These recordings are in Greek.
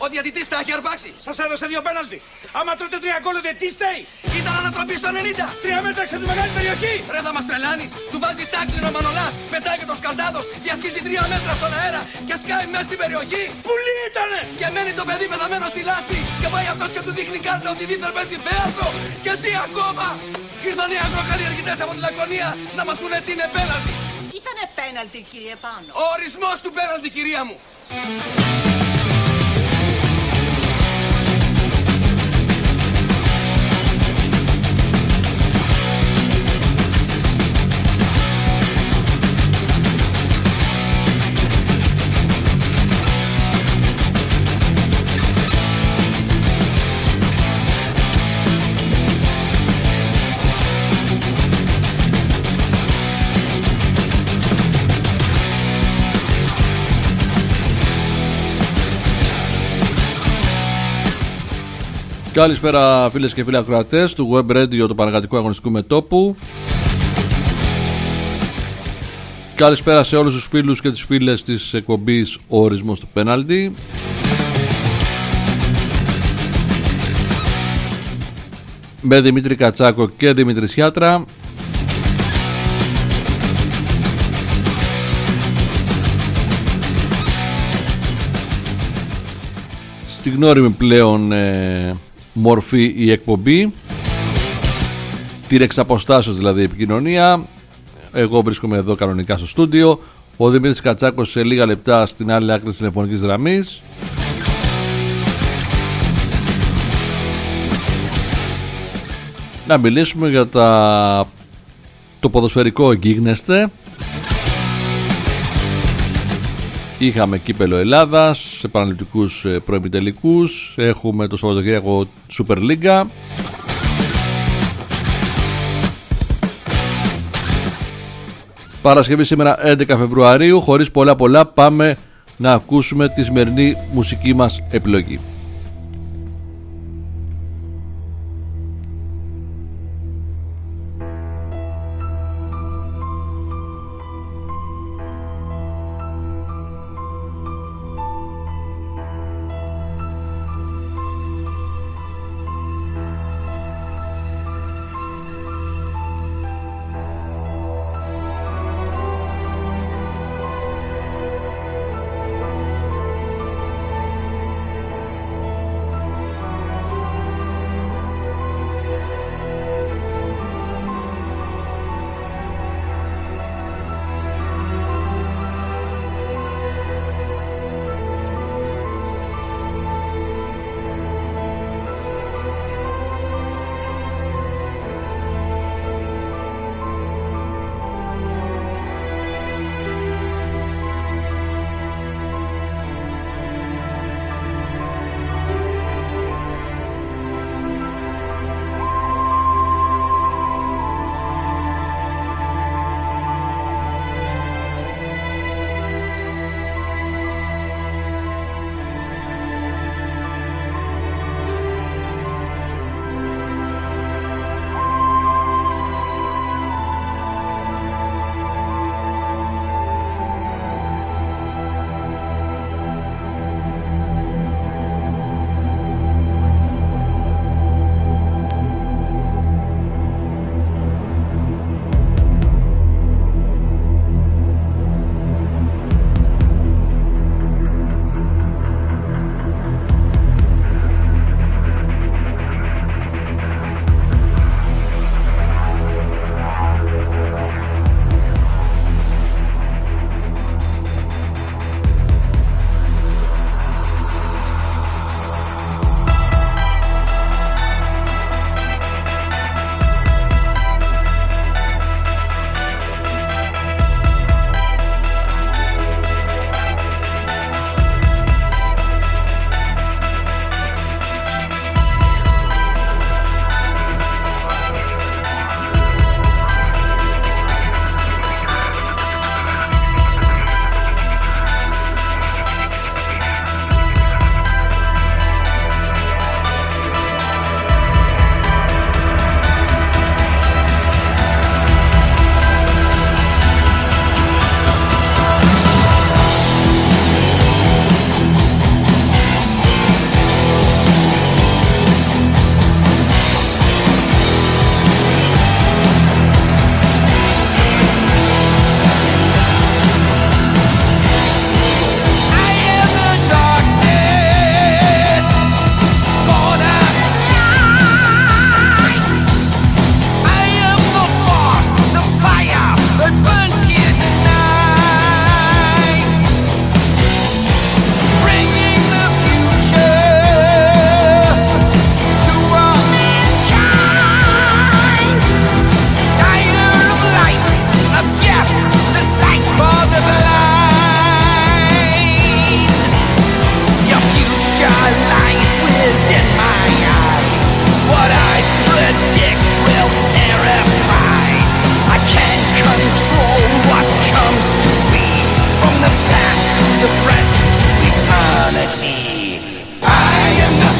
Ο διαιτητής τα έχει αρπάξει. Σας έδωσε 2 πέναλτι. Άμα τρώτε 3 γκολ, τι στέει. Ήταν ανατροπή στο 90. 3 μέτρα έξω από τη μεγάλη περιοχή. Ρε θα μας τρελάνεις. Του βάζει τάκλινο ο Μανολάς. Πετάει και το Σκαλτάδος. Διασχίζει 3 μέτρα στον αέρα και σκάει μέσα στην περιοχή. Πουλί ήτανε. Και μένει το παιδί πεθαμένο στη λάσπη. Και πάει αυτός και του δείχνει κάρτα ότι δίθεν παίζει θέατρο. Και ζει ακόμα. Ήρθαν οι αγροκαλλιεργητές από τη Λακωνία να μας πούνε τι είναι πέναλτι. Ήτανε πέναλτι, κύριε Πάνο. Ο ορισμός του πέναλτι, κυρία μου. Καλησπέρα φίλες και φίλοι ακροατές του Web Radio του Πανεργατικού Αγωνιστικού Μετώπου. Καλησπέρα σε όλους τους φίλους και τις φίλες της εκπομπής Ο Ορισμός του Πέναλτι. Με Δημήτρη Κατσάκο και Δημήτρη Σιάτρα. Στη γνώριμη πλέον μορφή η εκπομπή, την εξ αποστάσεως δηλαδή επικοινωνία. Εγώ βρίσκομαι εδώ κανονικά στο στούντιο, ο Δημήτρης Κατσάκος σε λίγα λεπτά στην άλλη άκρη της τηλεφωνικής γραμμής. Να μιλήσουμε για το ποδοσφαιρικό γίγνεσθε. Είχαμε κύπελο Ελλάδας σε παραληπτικούς προημιτελικούς. Έχουμε το Σαββατοκύριακο Super League. Παρασκευή σήμερα 11 Φεβρουαρίου. Χωρίς πολλά πάμε να ακούσουμε τη σημερινή μουσική μας επιλογή.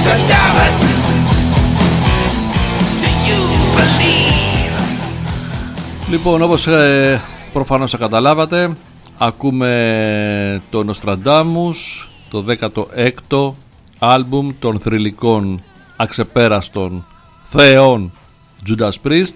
Nostradamus, do you believe? Λοιπόν, όπως προφανώς θα καταλάβατε, ακούμε το Nostradamus, το 16ο άλμπουμ των θρυλικών αξεπέραστων θεών Judas Priest,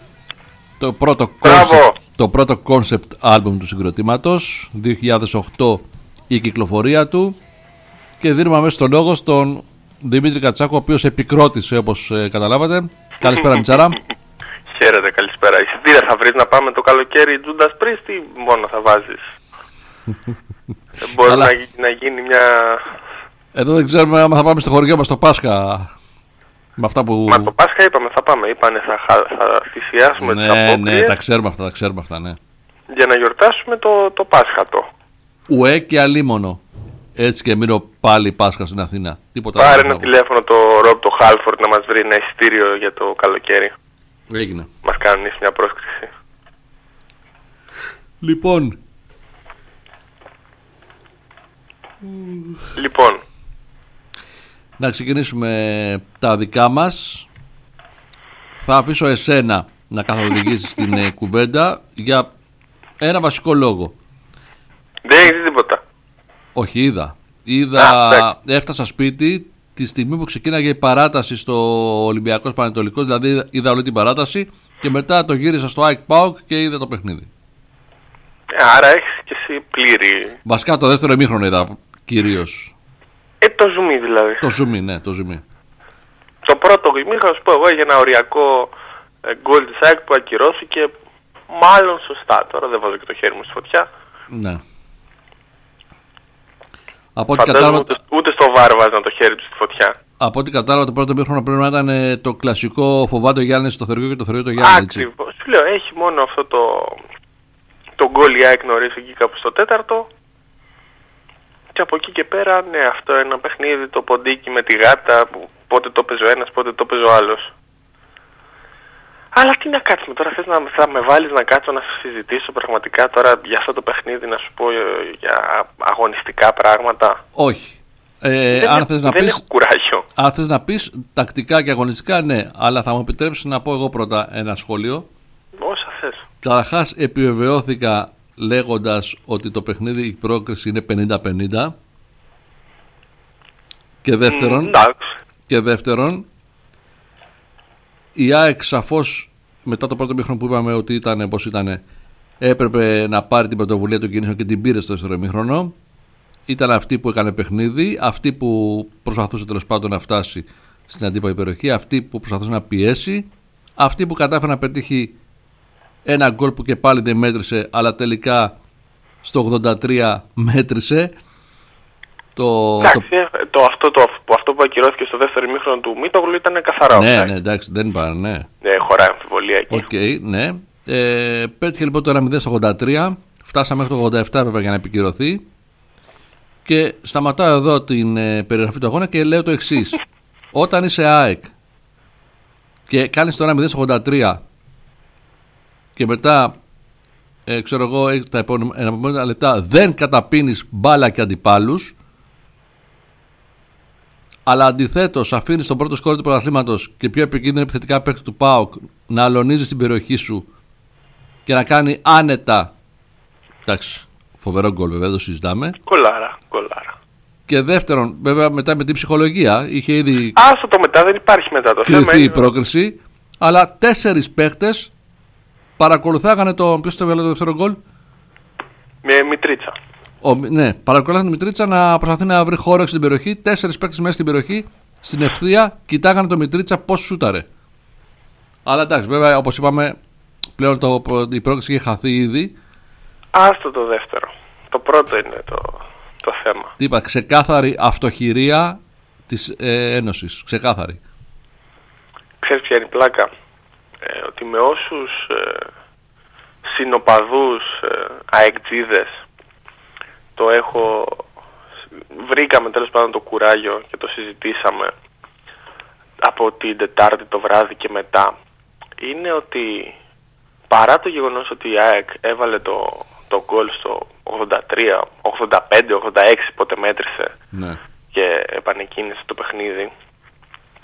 το πρώτο concept άλμπουμ του συγκροτήματος, 2008 η κυκλοφορία του, και δίνουμε αμέσως το λόγο στον Δημήτρη Κατσάκο, ο οποίος επικρότησε, όπως καταλάβατε. Καλησπέρα Μιτσάρα. Χαίρετε, καλησπέρα. Εισιτήρια θα βρεις να πάμε το καλοκαίρι Judas Priest ή μόνο θα βάζεις? Μπορεί να γίνει μια... Εδώ δεν ξέρουμε αν θα πάμε στο χωριό μας το Πάσχα. Με αυτά που... Μα το Πάσχα είπαμε, θα πάμε. Είπανε θα θυσιάσουμε τις απόκριες. Ναι, τα ξέρουμε αυτά, ναι. Για να γιορτάσουμε το Πάσχατο. Ουέ και αλίμονο. Έτσι και μείνω πάλι Πάσχα στην Αθήνα. Τίποτα. Πάρε ένα τηλέφωνο το Ρομπ το Χάλφορντ να μας βρει ένα εισιτήριο για το καλοκαίρι. Έγινε. Μας κάνουν μια πρόσκληση. Λοιπόν, να ξεκινήσουμε τα δικά μας. Θα αφήσω εσένα να καθοδηγήσεις την κουβέντα για ένα βασικό λόγο. Δεν έχεις τίποτα? Όχι, έφτασα σπίτι τη στιγμή που ξεκίναγε η παράταση στο Ολυμπιακός Πανετολικός. Δηλαδή είδα όλη την παράταση και μετά το γύρισα στο ΑΕΚ ΠΑΟΚ και είδα το παιχνίδι. Άρα έχεις και εσύ πλήρη... Βασικά το δεύτερο ημίχρονο είδα κυρίως. Το ζουμί δηλαδή. Το ζουμί, ναι, το ζουμί. Το πρώτο ημίχρονο, σου πω εγώ, για ένα οριακό γκολ της ΑΕΚ που ακυρώθηκε μάλλον σωστά. Τώρα δεν βάζω και το χέρι μου στη φωτιά. Ναι. Από ό,τι κατάλαβα... ούτε στο βάρ βάζαν το χέρι του στη φωτιά. Από ό,τι κατάλαβα το πρώτο ημίχρονο πρέπει να ήταν το κλασικό φοβάται ο Γιάννης στο Θεριό και το Θεριό το Γιάννη. Ακριβώς. Σου λέω, έχει μόνο αυτό το γκολ η ΑΕΚ νωρίς εκεί κάπου στο τέταρτο. Και από εκεί και πέρα, ναι, αυτό ένα παιχνίδι, το ποντίκι με τη γάτα, που πότε το παίζει ο ένας, πότε το παίζει ο άλλος. Αλλά τι να κάτσουμε τώρα, θες θα με βάλεις να κάτσω να συζητήσω πραγματικά τώρα για αυτό το παιχνίδι, να σου πω για αγωνιστικά πράγματα? Όχι. Δεν έχω κουράγιο. Αν θες να πεις τακτικά και αγωνιστικά, ναι, αλλά θα μου επιτρέψεις να πω εγώ πρώτα ένα σχόλιο. Όσα θες. Καταρχάς επιβεβαιώθηκα λέγοντας ότι το παιχνίδι, η πρόκριση είναι 50-50. Και δεύτερον, η ΑΕΚ σαφώς μετά το πρώτο μήχρονο που είπαμε ότι ήταν πως ήταν, έπρεπε να πάρει την πρωτοβουλία των κινήσεων και την πήρε στο δεύτερο μήχρονο. Ήταν αυτή που έκανε παιχνίδι, αυτή που προσπαθούσε τέλος πάντων να φτάσει στην αντίπαλη περιοχή, αυτή που προσπαθούσε να πιέσει, αυτή που κατάφερε να πετύχει ένα γκολ που και πάλι δεν μέτρησε, αλλά τελικά στο 83 μέτρησε. Αυτό που ακυρώθηκε στο δεύτερο ημίχρονο του Μίτογλου ήταν καθαρά. Ναι, εντάξει, δεν είπα, ναι. Δεν χωράει αμφιβολία εκεί. Οκ, ναι. Πέτυχε λοιπόν το 1-0 στο 83. Φτάσαμε μέχρι το 87 βέβαια για να επικυρωθεί. Και σταματάω εδώ την περιγραφή του αγώνα και λέω το εξής. Όταν είσαι ΑΕΚ και κάνεις το 1-0 στο 83 και μετά ξέρω εγώ τα επόμενα λεπτά δεν καταπίνεις μπάλα και αντιπάλους, αλλά αντιθέτως αφήνεις τον πρώτο σκόρ του πρωταθλήματος και πιο επικίνδυνο επιθετικά παίκτη του ΠΑΟΚ να αλωνίζει στην περιοχή σου και να κάνει άνετα, εντάξει, φοβερό γκολ βέβαια, το συζητάμε. Κολάρα. Και δεύτερον, βέβαια μετά με την ψυχολογία είχε ήδη άστο το μετά, δεν υπάρχει μετά το θέμα. κρυφτεί η πρόκριση, αλλά 4 παίκτες παρακολουθάγανε το. Ποιος το έβγαλε το δεύτερο γκολ? Με Μητρίτσα. Ναι, παρακολουθάγανε τη Μητρίτσα να προσπαθεί να βρει χώρο στην περιοχή. 4 παίκτες μέσα στην περιοχή, στην ευθεία, κοιτάγανε το Μητρίτσα πώς σούταρε. Αλλά εντάξει, βέβαια όπως είπαμε, πλέον η πρόκριση είχε χαθεί ήδη. Άστο το δεύτερο. Το πρώτο είναι το θέμα. Τι είπα, ξεκάθαρη αυτοχειρία της Ένωσης. Ξεκάθαρη. Ξέρεις ποια είναι η πλάκα? Ότι με όσους συνοπαδούς αεκτζίδες βρήκαμε τέλος πάντων το κουράγιο και το συζητήσαμε από την Τετάρτη το βράδυ και μετά, είναι ότι παρά το γεγονός ότι η ΑΕΚ έβαλε το γκολ στο 83, 85, 86 πότε μέτρησε, ναι, και επανεκκίνησε το παιχνίδι,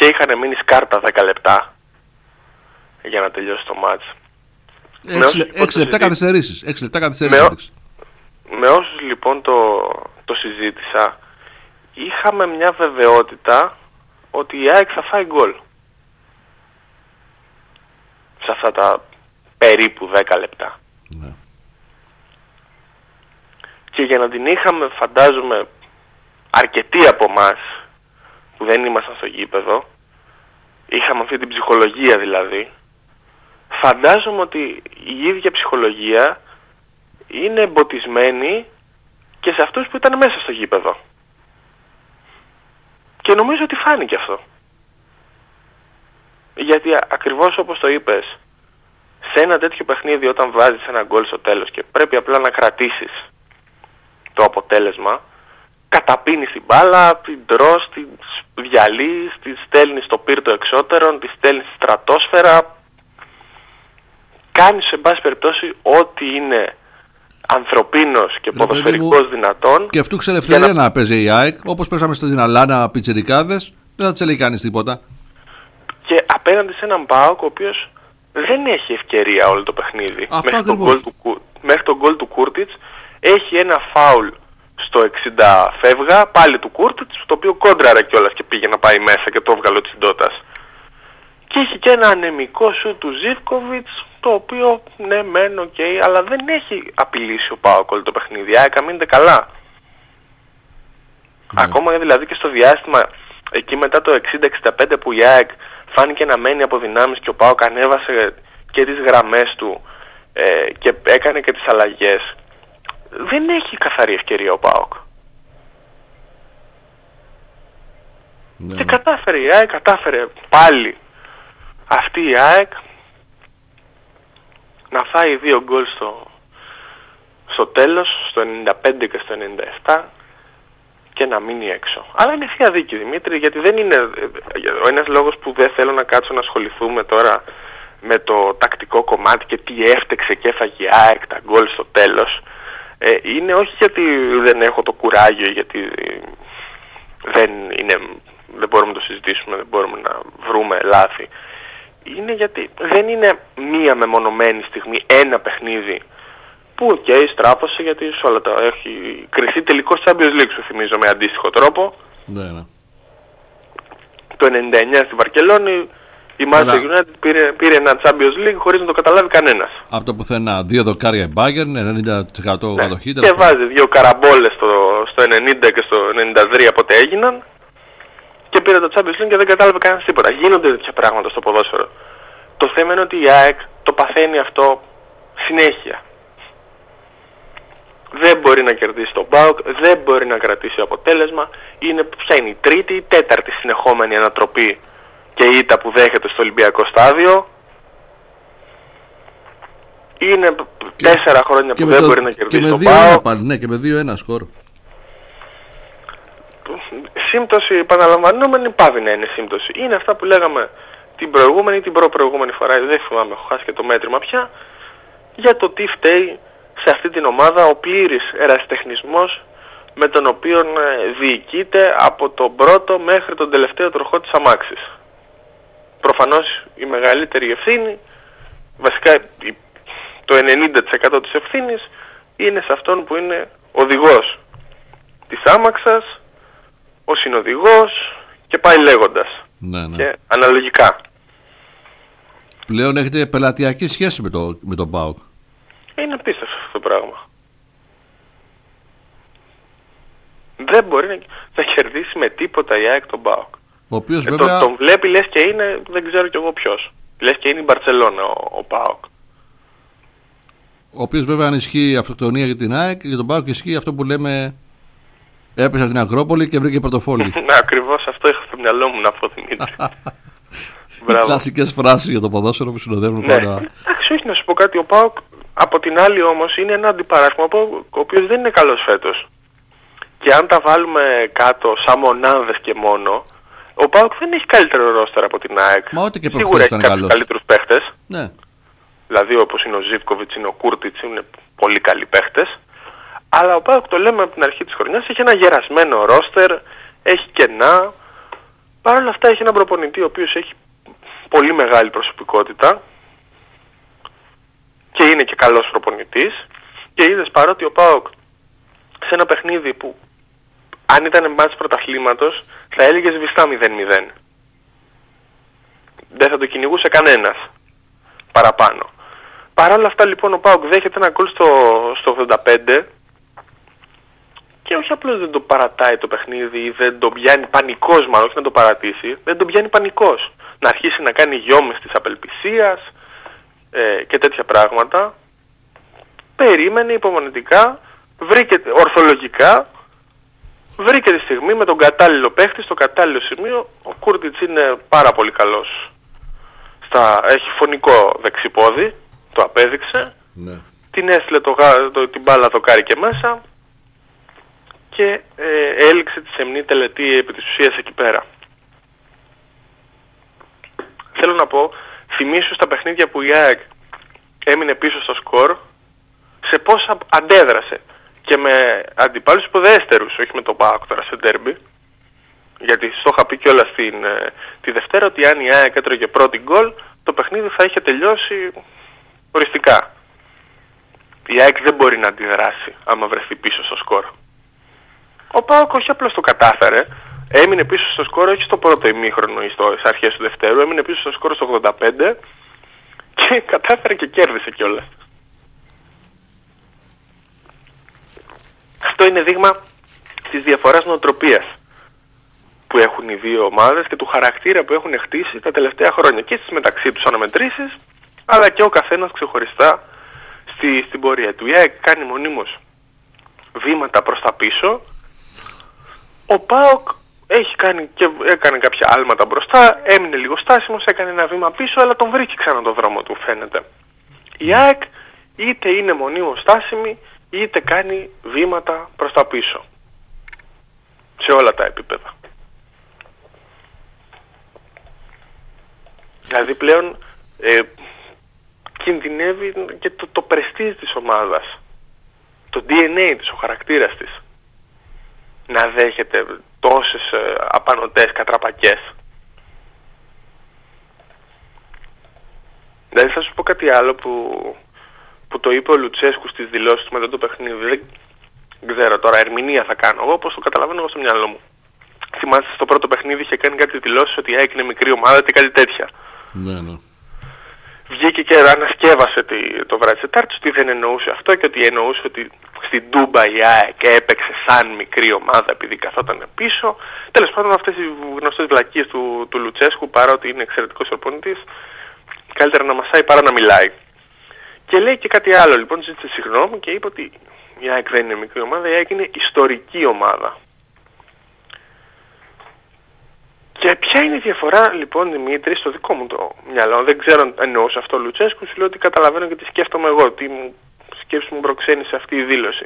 και είχαν μείνει σκάρτα 10 λεπτά για να τελειώσει το μάτς. 6 λεπτά καθυστερήσεις. 6 λεπτά με όσους λοιπόν το συζήτησα, είχαμε μια βεβαιότητα ότι η ΑΕΚ θα φάει γκολ σε αυτά τα περίπου 10 λεπτά. Ναι. Και για να την είχαμε, φαντάζομαι, αρκετοί από εμάς που δεν ήμασταν στο γήπεδο, είχαμε αυτή την ψυχολογία δηλαδή, φαντάζομαι ότι η ίδια ψυχολογία είναι εμποτισμένη και σε αυτούς που ήταν μέσα στο γήπεδο. Και νομίζω ότι φάνηκε αυτό. Γιατί ακριβώς όπως το είπες, σε ένα τέτοιο παιχνίδι όταν βάζεις ένα γκολ στο τέλος και πρέπει απλά να κρατήσεις το αποτέλεσμα, καταπίνεις την μπάλα, την τρως, την διαλύεις, τη στέλνεις στο πύρτο εξώτερον, τη στέλνεις στη στρατόσφαιρα, κάνεις σε πάση περιπτώσει ό,τι είναι ανθρωπίνος και ποδοσφαιρικός δυνατόν. Και αυτού ξελευθερία να παίζει η ΑΕΚ, όπως παίζαμε στην Αλάνα πιτσιρικάδες, δεν θα της έλεγε κανείς τίποτα. Και απέναντι σε έναν ΠΑΟΚ ο οποίος δεν έχει ευκαιρία όλο το παιχνίδι. Μέχρι τον γκολ του Κούρτιτς έχει ένα φάουλ στο 60 φεύγα, πάλι του Κούρτιτς, το οποίο κόντραρε κιόλας και πήγε να πάει μέσα και το έβγαλε της Ντότας. Και έχει και ένα ανεμικό σου του Ζίβκοβιτς, το οποίο ναι μεν αλλά δεν έχει απειλήσει ο ΠΑΟΚ όλο το παιχνίδι. Η ΑΕΚ αμήνεται καλά. Ακόμα δηλαδή και στο διάστημα εκεί μετά το 60-65 που η ΑΕΚ φάνηκε να μένει από δυνάμεις και ο ΠΑΟΚ ανέβασε και τις γραμμές του και έκανε και τις αλλαγές, δεν έχει καθαρή ευκαιρία ο ΠΑΟΚ. Και κατάφερε η ΑΕΚ, κατάφερε πάλι αυτή η ΑΕΚ να φάει 2 γκολ στο τέλος, στο 95 και στο 97, και να μείνει έξω. Αλλά είναι θεία δίκη, Δημήτρη, γιατί δεν είναι ο ένας λόγος που δεν θέλω να κάτσω να ασχοληθούμε τώρα με το τακτικό κομμάτι και τι έφτεξε και έφαγε η ΑΕΚ τα γκολ στο τέλος. Είναι όχι γιατί δεν έχω το κουράγιο, γιατί δεν μπορούμε να το συζητήσουμε, δεν μπορούμε να βρούμε λάθη. Είναι γιατί δεν είναι μία μεμονωμένη στιγμή, ένα παιχνίδι που στράφωσε, γιατί σε όλα τα έχει κριθεί τελικός Champions League, σου θυμίζω, με αντίστοιχο τρόπο. Ναι. Το 99 στη Βαρκελόνη η Manchester United πήρε ένα Champions League χωρίς να το καταλάβει κανένας. Από το πουθενά, 2 δοκάρια η Bayern, 90% κατοχή. Και βάζει 2 καραμπόλες στο 90 και στο 93 πότε έγιναν και πήρε το Champions League και δεν κατάλαβε κανένας τίποτα. Γίνονται τέτοια πράγματα στο ποδόσφαιρο. Το θέμα είναι ότι η ΑΕΚ το παθαίνει αυτό συνέχεια. Δεν μπορεί να κερδίσει τον ΠΑΟΚ, δεν μπορεί να κρατήσει αποτέλεσμα. Ποια είναι η τρίτη ή τέταρτη συνεχόμενη ανατροπή και ήττα που δέχεται στο Ολυμπιακό στάδιο. Είναι 4 χρόνια που δεν μπορεί να κερδίσει τον ΠΑΟΚ. Ναι, και με 2-1 σκορ. Σύμπτωση επαναλαμβανόμενη πάβει να είναι σύμπτωση. Είναι αυτά που λέγαμε την προηγούμενη ή την προπροηγούμενη φορά, δεν θυμάμαι, έχω χάσει και το μέτρημα πια, για το τι φταίει σε αυτή την ομάδα ο πλήρης ερασιτεχνισμός με τον οποίο διοικείται από τον πρώτο μέχρι τον τελευταίο τροχό της αμάξης. Προφανώς η μεγαλύτερη ευθύνη, βασικά το 90% της ευθύνης είναι σε αυτόν που είναι οδηγός της άμαξας, ο συνοδηγός και πάει λέγοντας. Ναι. Και αναλογικά. Πλέον έχετε πελατειακή σχέση με τον ΠΑΟΚ. Είναι απίστευτο αυτό το πράγμα. Δεν μπορεί να κερδίσει με τίποτα η ΑΕΚ τον ΠΑΟΚ. Ο οποίος βέβαια... Τον βλέπει λες και είναι, δεν ξέρω κι εγώ ποιος. Λες και είναι η Μπαρτσελώνα ο ΠΑΟΚ. Ο οποίος βέβαια αν ισχύει αυτοκτονία για την ΑΕΚ, για τον ΠΑΟΚ ισχύει αυτό που λέμε έπεσε από την Ακρόπολη και βρήκε πορτοφόλι. Ναι, ακριβώς αυτό είχα στο μυαλό μου να πω, Δημήτρη. Οι κλασικές φράσεις για το ποδόσφαιρο που συνοδεύουν πάντα. Εντάξει, όχι να σου πω κάτι, ο ΠΑΟΚ από την άλλη όμως είναι ένα αντιπαράσχημα ο οποίος δεν είναι καλός φέτος. Και αν τα βάλουμε κάτω σαν μονάδες και μόνο, ο ΠΑΟΚ δεν έχει καλύτερο ρόστερ από την ΑΕΚ. Μα ό,τι και σίγουρα έχει κάποιους καλύτερους παίχτες. Ναι. Δηλαδή όπως είναι ο Ζίβκοβιτς, είναι ο Κούρτιτς, είναι πολύ καλοί παίχτες. Αλλά ο ΠΑΟΚ, το λέμε από την αρχή της χρονιάς, έχει ένα γερασμένο ρόστερ, έχει κενά. Παρ' όλα αυτά έχει έναν προπονητή ο οποίος έχει πολύ μεγάλη προσωπικότητα και είναι και καλός προπονητής, και είδες παρότι ο ΠΑΟΚ σε ένα παιχνίδι που αν ήταν μάτς πρωταθλήματος θα έλεγε σβηστά 0-0. Δεν θα το κυνηγούσε κανένας παραπάνω. Παρ' όλα αυτά λοιπόν ο ΠΑΟΚ δέχεται ένα γκολ στο 85 και όχι απλώς δεν το παρατάει το παιχνίδι ή δεν τον πιάνει πανικός, μάλλον όχι να το παρατήσει, δεν τον πιάνει πανικός. Να αρχίσει να κάνει γιόμες της απελπισίας και τέτοια πράγματα. Περίμενε υπομονετικά, βρήκε ορθολογικά, βρήκε τη στιγμή με τον κατάλληλο παίχτη στο κατάλληλο σημείο. Ο Κούρτιτς είναι πάρα πολύ καλός. Έχει φωνικό δεξιπόδι, το απέδειξε. Ναι. Την έστειλε την μπάλα δοκάρι και μέσα και έληξε τη σεμνή τελετή επί της ουσίας εκεί πέρα. Θέλω να πω, θυμίσου στα παιχνίδια που η ΑΕΚ έμεινε πίσω στο σκορ, σε πόσα αντέδρασε. Και με αντιπάλους υποδέστερους, όχι με τον ΠΑΟΚ τώρα σε ντέρμπι. Γιατί στο είχα πει κιόλας τη Δευτέρα ότι αν η ΑΕΚ έτρωγε πρώτη γκολ, το παιχνίδι θα είχε τελειώσει οριστικά. Η ΑΕΚ δεν μπορεί να αντιδράσει άμα βρεθεί πίσω στο σκορ. Ο ΠΑΟΚ όχι απλώς το κατάφερε, έμεινε πίσω στο σκορ όχι στο πρώτο ημίχρονο ή στις αρχές του δευτέρου, έμεινε πίσω στο σκορ στο 85 και κατάφερε και κέρδισε κιόλας. Αυτό είναι δείγμα της διαφοράς νοοτροπίας που έχουν οι δύο ομάδες και του χαρακτήρα που έχουν χτίσει τα τελευταία χρόνια και στις μεταξύ τους αναμετρήσεις, αλλά και ο καθένας ξεχωριστά στην πορεία του. Η ΑΕΚ κάνει μονίμως βήματα προς τα πίσω, ο ΠΑΟΚ έκανε κάποια άλματα μπροστά, έμεινε λίγο στάσιμος, έκανε ένα βήμα πίσω, αλλά τον βρήκε ξανά τον δρόμο του φαίνεται. Η ΑΕΚ είτε είναι μονίμως στάσιμη, είτε κάνει βήματα προς τα πίσω. Σε όλα τα επίπεδα. Δηλαδή πλέον κινδυνεύει και το πρεστίζ της ομάδας. Το DNA της, ο χαρακτήρας της. Να δέχεται τόσες απανωτές κατραπακές. Δηλαδή θα σου πω κάτι άλλο που το είπε ο Λουτσέσκου στις δηλώσεις του μετά το παιχνίδι. Δεν ξέρω τώρα, ερμηνεία θα κάνω εγώ, όπως το καταλαβαίνω εγώ στο μυαλό μου. Θυμάστε στο πρώτο παιχνίδι είχε κάνει κάτι δηλώσεις ότι έγινε μικρή ομάδα και κάτι τέτοια. Ναι. Βγήκε και ανασκεύασε το βράδυ της Τετάρτης ότι δεν εννοούσε αυτό και ότι εννοούσε ότι στην Τούμπα η ΑΕΚ έπαιξε σαν μικρή ομάδα επειδή καθόταν πίσω. Τέλος πάντων αυτές οι γνωστές βλακίες του Λουτσέσκου, παρότι είναι εξαιρετικός προπονητής, καλύτερα να μασάει παρά να μιλάει. Και λέει και κάτι άλλο λοιπόν, ζήτησε συγγνώμη και είπε ότι η ΑΕΚ δεν είναι μικρή ομάδα, η ΑΕΚ είναι ιστορική ομάδα. Και ποια είναι η διαφορά λοιπόν, Δημήτρη, στο δικό μου το μυαλό, δεν ξέρω αν εννοούσε αυτό ο Λουτσέσκου, σου λέω ότι καταλαβαίνω και τι σκέφτομαι εγώ, τι σκέψη μου προξένει σε αυτή η δήλωση.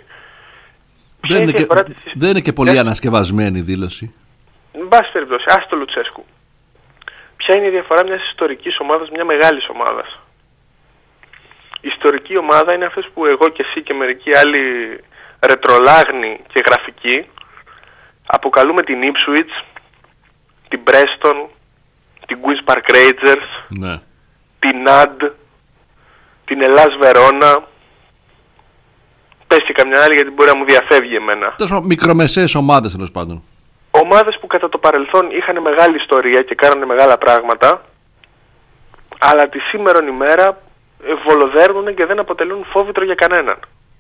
Δεν είναι και πολύ ανασκευασμένη η δήλωση. Εν πάση περιπτώσει, ας το Λουτσέσκου. Ποια είναι η διαφορά μιας ιστορικής ομάδας, μια μεγάλης ομάδας? Η ιστορική ομάδα είναι αυτές που εγώ και εσύ και μερικοί άλλοι ρετρολάγνοι και γραφικοί αποκαλούμε την Ipswich, την Preston, την Queen's Park Rangers, ναι, την NAD, την Ελλάς Βερόνα. Πες και καμιά άλλη γιατί μπορεί να μου διαφεύγει εμένα. Μικρομεσαίες ομάδες τέλος πάντων. Ομάδες που κατά το παρελθόν είχαν μεγάλη ιστορία και κάνανε μεγάλα πράγματα, αλλά τη σήμερον ημέρα βολοδέρνουν και δεν αποτελούν φόβητρο για κανέναν.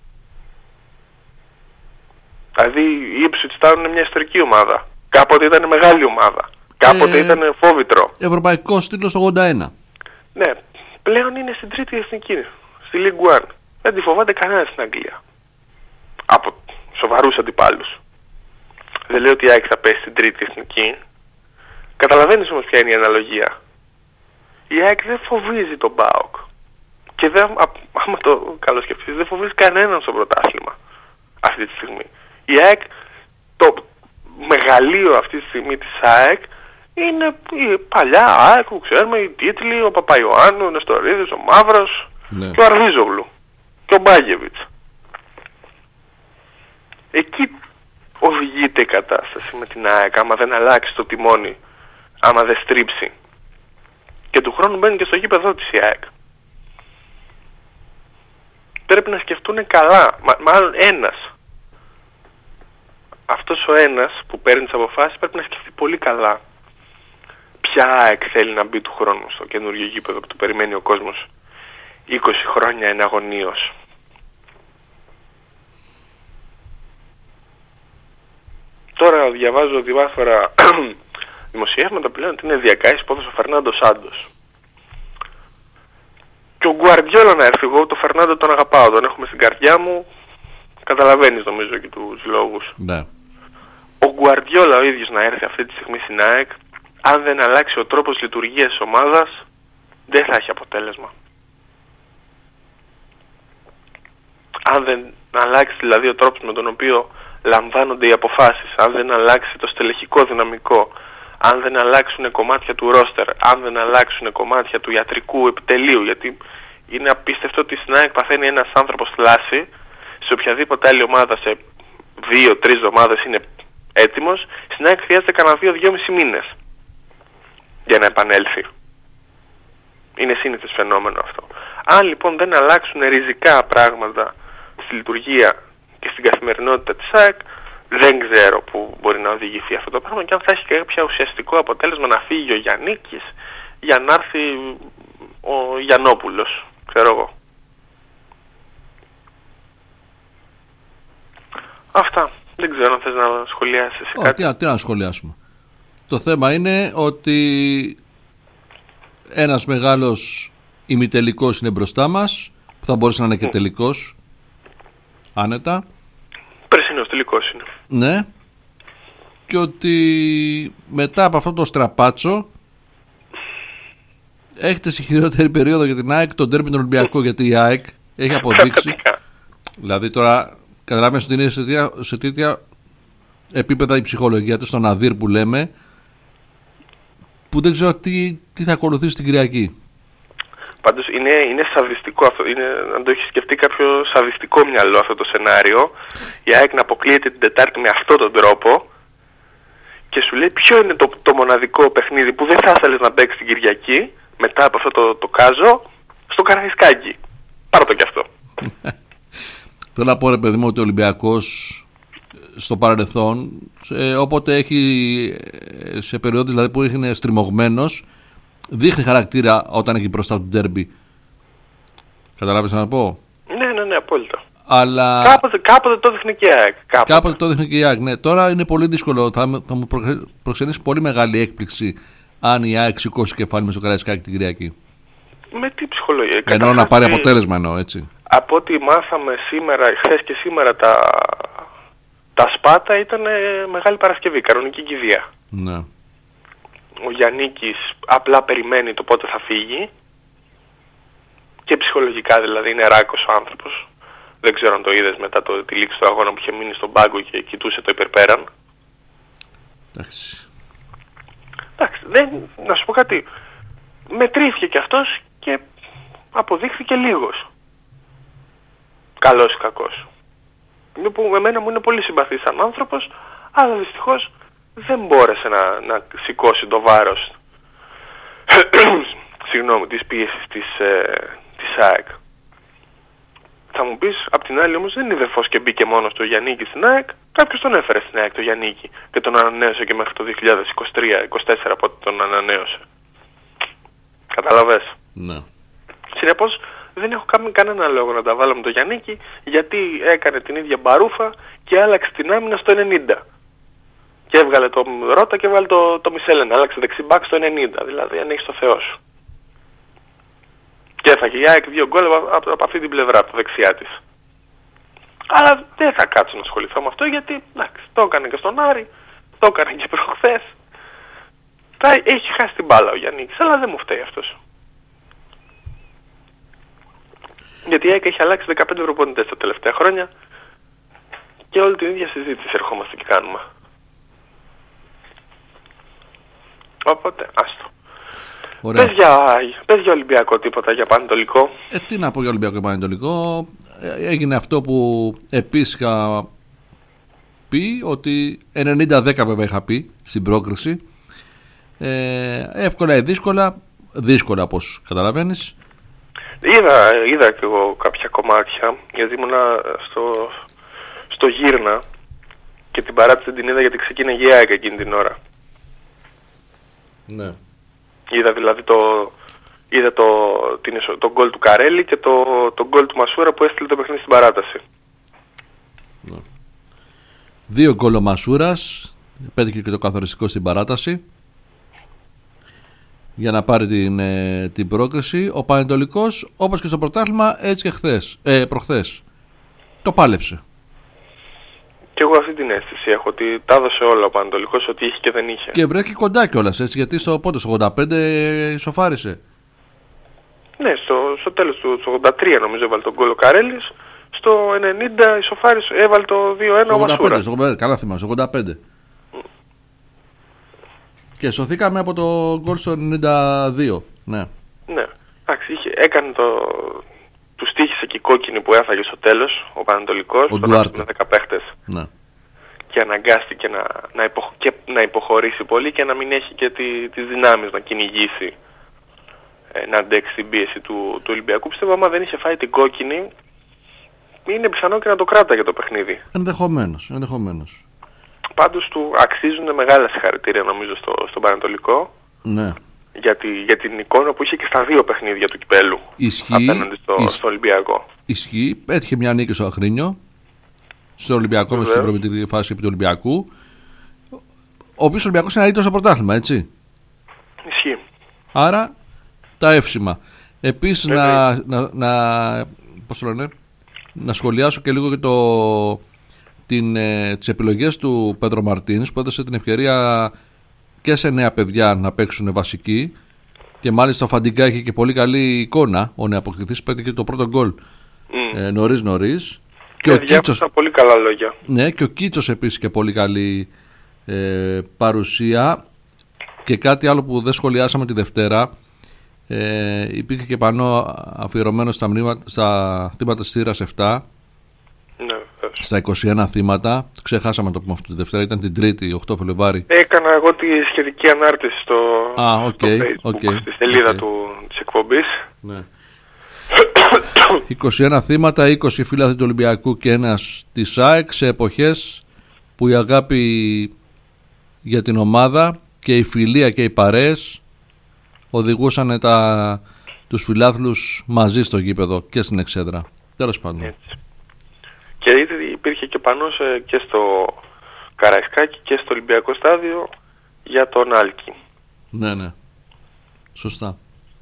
Δηλαδή η Ipswich Town είναι μια ιστορική ομάδα. Κάποτε ήταν μεγάλη ομάδα. Κάποτε ήταν φόβητρο. Ευρωπαϊκό τίτλος το 81. Ναι, πλέον είναι στην τρίτη εθνική, στη League One. Δεν τη φοβάται κανένα στην Αγγλία. Από σοβαρούς αντιπάλους. Δεν λέω ότι η ΑΕΚ θα πέσει στην τρίτη εθνική. Καταλαβαίνεις όμως ποια είναι η αναλογία. Η ΑΕΚ δεν φοβίζει τον ΠΑΟΚ. Και άμα το καλοσκεφτείς, δεν φοβίζει κανέναν στο πρωτάθλημα αυτή τη στιγμή. Η ΑΕΚ, το μεγαλείο αυτή τη στιγμή της ΑΕΚ είναι η παλιά ΑΕΚ που ξέρουμε, οι τίτλοι, ο Παπαϊωάννου, ο Νεστορίδης, ο Μαύρος, ναι, και ο Αρβίζογλου και ο Μπάγεβιτς. Εκεί οδηγείται η κατάσταση με την ΑΕΚ άμα δεν αλλάξει το τιμόνι άμα δεν στρίψει. Και του χρόνου μπαίνει και στο γήπεδο της η ΑΕΚ. Πρέπει να σκεφτούν καλά, μάλλον ένας. Αυτός ο ένας που παίρνει τις αποφάσεις πρέπει να σκεφτεί πολύ καλά ποια ΑΕΚ θέλει να μπει του χρόνου στο καινούργιο γήπεδο που του περιμένει ο κόσμος 20 χρόνια εναγωνίως. Τώρα διαβάζω διάφορα δημοσιεύματα που λένε ότι είναι διακαής πόδος ο Φερνάντο Σάντος. Και ο Γκουαρντιόλα να έρθει, εγώ τον Φερνάντο τον αγαπάω, τον έχουμε στην καρδιά μου, καταλαβαίνεις νομίζω και τους λόγους. Ναι. Ο Γκουαρντιόλα ο ίδιος να έρθει αυτή τη στιγμή στην ΑΕΚ, αν δεν αλλάξει ο τρόπος λειτουργίας της ομάδας, δεν θα έχει αποτέλεσμα. Αν δεν αλλάξει δηλαδή ο τρόπος με τον οποίο λαμβάνονται οι αποφάσεις, αν δεν αλλάξει το στελεχικό δυναμικό, αν δεν αλλάξουν κομμάτια του ρόστερ, αν δεν αλλάξουν κομμάτια του ιατρικού επιτελείου, γιατί είναι απίστευτο ότι στην ΑΕΚ παθαίνει ένας άνθρωπος θλάση, σε οποιαδήποτε άλλη ομάδα σε 2-3 εβδομάδες είναι έτοιμος, στην ΑΕΚ χρειάζεται κανένα 2-2,5 μήνες για να επανέλθει. Είναι σύνηθες φαινόμενο αυτό. Αν λοιπόν δεν αλλάξουν ριζικά πράγματα στη λειτουργία και στην καθημερινότητα της ΑΕΚ, δεν ξέρω πού μπορεί να οδηγηθεί αυτό το πράγμα και αν θα έχει κάποιο ουσιαστικό αποτέλεσμα να φύγει ο Γιαννίκης για να έρθει ο Γιαννόπουλος, ξέρω εγώ. Αυτά. Δεν ξέρω αν θες να σχολιάσεις κάτι. Τι να σχολιάσουμε. Το θέμα είναι ότι ένας μεγάλος ημιτελικός είναι μπροστά μας, που θα μπορούσε να είναι και τελικός, άνετα. Περσινός τελικός είναι. Ναι. Και ότι μετά από αυτό το στραπάτσο έχετε στη χειρότερη περίοδο για την ΑΕΚ τον ντέρμπι τον Ολυμπιακό, γιατί η ΑΕΚ έχει αποδείξει. Δηλαδή τώρα καταλάβαινες ότι είναι σε τέτοια επίπεδα η ψυχολογία του, στον Αδύρ που λέμε, που δεν ξέρω τι θα ακολουθήσει την Κυριακή. Πάντως είναι σαδιστικό αυτό, αν το έχει σκεφτεί κάποιο σαδιστικό μυαλό αυτό το σενάριο, η ΑΕΚ να αποκλείεται την Τετάρτη με αυτόν τον τρόπο και σου λέει ποιο είναι το μοναδικό παιχνίδι που δεν θα ήθελες να παίξεις την Κυριακή μετά από αυτό το κάζο στο Καραϊσκάκι. Πάρω το κι αυτό. Θέλω να πω ρε παιδί μου ότι ο Ολυμπιακός στο παρελθόν, όποτε έχει σε περίοδες δηλαδή που είναι στριμωγμένος, δείχνει χαρακτήρα όταν έχει μπροστά του ντέρμπι. Καταλάβεις να πω? Ναι, απόλυτα. Αλλά κάποτε το δείχνει και η ΑΕΚ. Κάποτε το δείχνει και η ΑΕΚ, ναι. Τώρα είναι πολύ δύσκολο. Θα μου προξενήσει πολύ μεγάλη έκπληξη αν η ΑΕΚ σηκώσει κεφάλι με στο Καραϊσκάκι την Κυριακή. Με τι ψυχολογία? Εννοώ να πάρει αποτέλεσμα, εννοώ έτσι. Από ό,τι μάθαμε σήμερα, χθες και σήμερα τα Σπάτα ήταν Μεγάλη Παρασκευή, κανονική κηδεία. Ναι. Ο Γιαννίκης απλά περιμένει το πότε θα φύγει και ψυχολογικά δηλαδή είναι ράκος ο άνθρωπος. Δεν ξέρω αν το είδες μετά τη λήξη του αγώνα που είχε μείνει στον πάγκο και κοιτούσε το υπερπέραν. Εντάξει, να σου πω κάτι. Μετρήθηκε κι αυτός και αποδείχθηκε λίγος. Καλός ή κακός. Που εμένα μου είναι πολύ συμπαθής σαν άνθρωπος, αλλά δυστυχώς δεν μπόρεσε να σηκώσει το βάρος της πίεσης της ΑΕΚ. Θα μου πεις, απ' την άλλη όμως δεν είδε φως και μπήκε μόνος του ο Γιαννίκης στην ΑΕΚ, κάποιος τον έφερε στην ΑΕΚ το Γιαννίκη και τον ανανέωσε και μέχρι το 2023-2024 πότε τον ανανέωσε. Καταλαβες? Ναι. Συνεπώς δεν έχω κανένα λόγο να τα βάλω με το Γιαννίκη, γιατί έκανε την ίδια μπαρούφα και άλλαξε την άμυνα στο 90. Και έβγαλε το Ρώτα και έβγαλε το Μισελέν. Άλλαξε δεξιμπάκ στο 90. Δηλαδή αν έχεις το Θεό σου. Και έφαγε η ΑΕΚ 2 γκολ από αυτή την πλευρά, από το δεξιά της. Αλλά δεν θα κάτσω να ασχοληθώ με αυτό, γιατί εντάξει, το έκανε και στον Άρη, το έκανε και προχθές. Έχει χάσει την μπάλα ο Γιαννίκης, αλλά δεν μου φταίει αυτός. Γιατί η ΑΕΚ έχει αλλάξει 15 προπονητές τα τελευταία χρόνια και όλη την ίδια συζήτηση ερχόμαστε και κάνουμε. Οπότε, άστο. Πες για Ολυμπιακό τίποτα, για Πανετολικό. Τι να πω για Ολυμπιακό και Πανετολικό. Έγινε αυτό που επίσης είχα πει, ότι 90-10 βέβαια είχα πει στην πρόκριση. Εύκολα ή δύσκολα. Δύσκολα, όπως καταλαβαίνεις. Είδα και εγώ κάποια κομμάτια, γιατί ήμουνα στο Γύρνα και την παράτηση την είδα γιατί ξεκίνησε η ΑΕΚ εκείνη την ώρα. Ναι. Είδα δηλαδή το γκολ του Καρέλη και το γκολ του Μασούρα που έστειλε το παιχνίδι στην παράταση. Ναι. 2 γκολ ο Μασούρας, πέτυχε και το καθοριστικό στην παράταση για να πάρει την πρόκριση. Ο Πανετολικός, όπως και στο πρωτάθλημα, έτσι και προχθές το πάλεψε. Και εγώ αυτή την αίσθηση έχω, ότι τα έδωσε όλα ο Πανετολικός, ότι είχε και δεν είχε. Και βρέθηκε κοντά κιόλας, έτσι, γιατί στο 85 ισοφάρισε. Ναι, στο τέλος του 83 νομίζω έβαλε τον γκολ ο Καρέλης. Στο 90 ισοφάρισε, έβαλε το 2-1 ο Μασούρας. Καλά θυμάμαι, στο 85. Και σωθήκαμε από το γκολ στο 92. Ναι. Ναι. Εντάξει, έκανε του στοίχησε και η κόκκινη που έφαγε στο τέλος ο Πανετολικός, που τον άφησε με 10 παίχτες. Ναι. Και αναγκάστηκε να υποχωρήσει πολύ και να μην έχει και τις δυνάμεις να κυνηγήσει, να αντέξει την πίεση του Ολυμπιακού. Πιστεύω άμα δεν είχε φάει την κόκκινη, είναι πιθανό και να το κράταγε το παιχνίδι. Ενδεχομένως. Πάντως του αξίζουν μεγάλα συγχαρητήρια νομίζω στον Πανετολικό. Ναι. Για την εικόνα που είχε και στα 2 παιχνίδια του κυπέλου απέναντι στο Ολυμπιακό. Ισχύει. Έτυχε μια νίκη στο Αχρήνιο, στο Ολυμπιακό, μέσα στην προμηθευτική φάση επί του Ολυμπιακού. Ο οποίος Ολυμπιακός είναι αίτητος στο πρωτάθλημα, έτσι. Ισχύει. Άρα τα εύσημα. Επίσης να σχολιάσω και λίγο και τις επιλογές του Πέτρο Μαρτίνς, που έδωσε την ευκαιρία και σε νέα παιδιά να παίξουν βασικοί, και μάλιστα ο Φαντιγκά είχε και πολύ καλή εικόνα. Ο νεοαποκτηθής πέτυχε το πρώτο γκολ νωρίς. Και ο Κίτσος, πολύ καλά λόγια. Ναι, και ο Κίτσος επίσης και πολύ καλή παρουσία. Και κάτι άλλο που δεν σχολιάσαμε τη Δευτέρα, υπήρχε και πανό αφιερωμένο στα θύματα της θύρας 7. Ναι, στα 21 θύματα. Ξεχάσαμε να το πούμε αυτό τη Δευτέρα, ήταν την Τρίτη, 8 Φλεβάρι. Έκανα εγώ τη σχετική ανάρτηση στο Facebook, στη σελίδα της εκπομπής. Ναι. 21 θύματα, 20 φίλαθλοι του Ολυμπιακού και ένας της ΑΕΚ, σε εποχές που η αγάπη για την ομάδα και η φιλία και οι παρέες οδηγούσαν τους φιλάθλους μαζί στο γήπεδο και στην εξέδρα. Τέλος πάντων. Έτσι. Και υπήρχε και πανός και στο Καραϊσκάκι και στο Ολυμπιακό στάδιο για τον Άλκη. Ναι. Σωστά.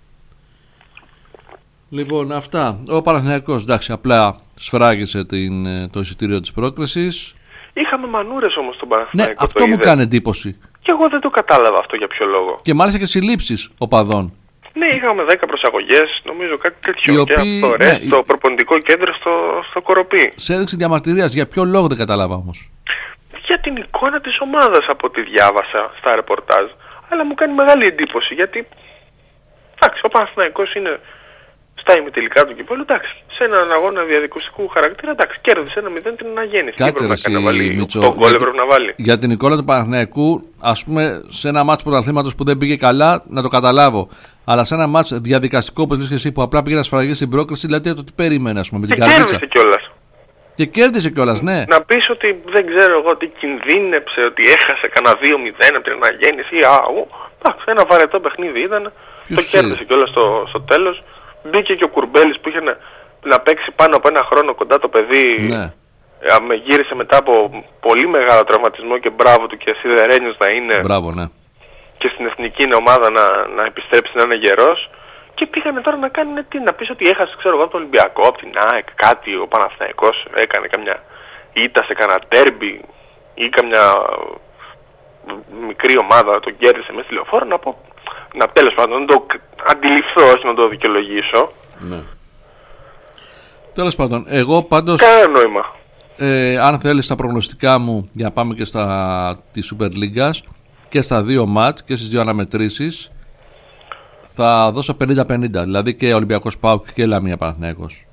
Λοιπόν, αυτά. Ο Παναθηναϊκός, εντάξει, απλά σφράγισε το εισιτήριο της πρόκρισης. Είχαμε μανούρες όμως στον Παναθηναϊκό. Ναι, αυτό μου κάνει εντύπωση. Και εγώ δεν το κατάλαβα αυτό για ποιο λόγο. Και μάλιστα και συλλήψεις οπαδών. Ναι, είχαμε 10 προσαγωγές, νομίζω κάτι τέτοιο. Και αυτορές στο προπονητικό κέντρο στο Κοροπή. Σε έδειξη διαμαρτυρίας, για ποιο λόγο δεν κατάλαβα όμως. Για την εικόνα της ομάδας από ό,τι διάβασα στα ρεπορτάζ. Αλλά μου κάνει μεγάλη εντύπωση, γιατί εντάξει, ο Παναθηναϊκός είναι στα ημιτελικά του κυπέλλου, εντάξει, σε έναν αγώνα διαδικαστικού χαρακτήρα, εντάξει, κέρδισε 1-0 την αναγέννηση. Κάτσε ρε το γκολ έπρεπε να βάλει. Για την εικόνα του Παναθηναϊκού, ας πούμε, σε ένα μάτς πρωταθλήματος που δεν πήγε καλά, να το καταλάβω. Αλλά σε ένα μάτς διαδικαστικό, όπως λες και εσύ, που απλά πήγε να σφραγίσει την πρόκριση, δηλαδή το τι περίμενε, ας πούμε, με την καρδίτσα. Κέρδισε κιόλας. Και κέρδισε κιόλας, ναι. Να πεις ότι δεν ξέρω εγώ τι κινδύνεψε, ότι έχασε κανένα 2-0 από την αναγέννηση. Εντάξει, ένα βαρετό παιχνίδι ήταν. Το κέρδισε κιόλας στο τέλος. Μπήκε και ο Κουρμπέλης που είχε να παίξει πάνω από ένα χρόνο κοντά το παιδί. Ναι. Γύρισε μετά από πολύ μεγάλο τραυματισμό και μπράβο του και σιδερένιος να είναι. Μπράβο, ναι. Και στην εθνική ομάδα να επιστρέψει να είναι γερός. Και πήγανε τώρα να κάνουν τι, να πεις ότι έχασε, ξέρω εγώ, από τον Ολυμπιακό, από την ΑΕΚ, κάτι, ο Παναθηναϊκός έκανε καμιά ήττα σε κανένα ντέρμπι ή καμιά μικρή ομάδα, τον κέρδισε μέσα στη Λεωφόρο, να τέλος πάντων, να το αντιληφθώ, όχι να το δικαιολογήσω. Ναι. Τέλος πάντων, εγώ πάντως... Κανένα νόημα. Αν θέλεις τα προγνωστικά μου, για να πάμε και τη Super League και στα δύο μάτς και στις δύο αναμετρήσεις, θα δώσω 50-50, δηλαδή και Ολυμπιακός ΠΑΟΚ και Λαμία Παναθηναϊκός.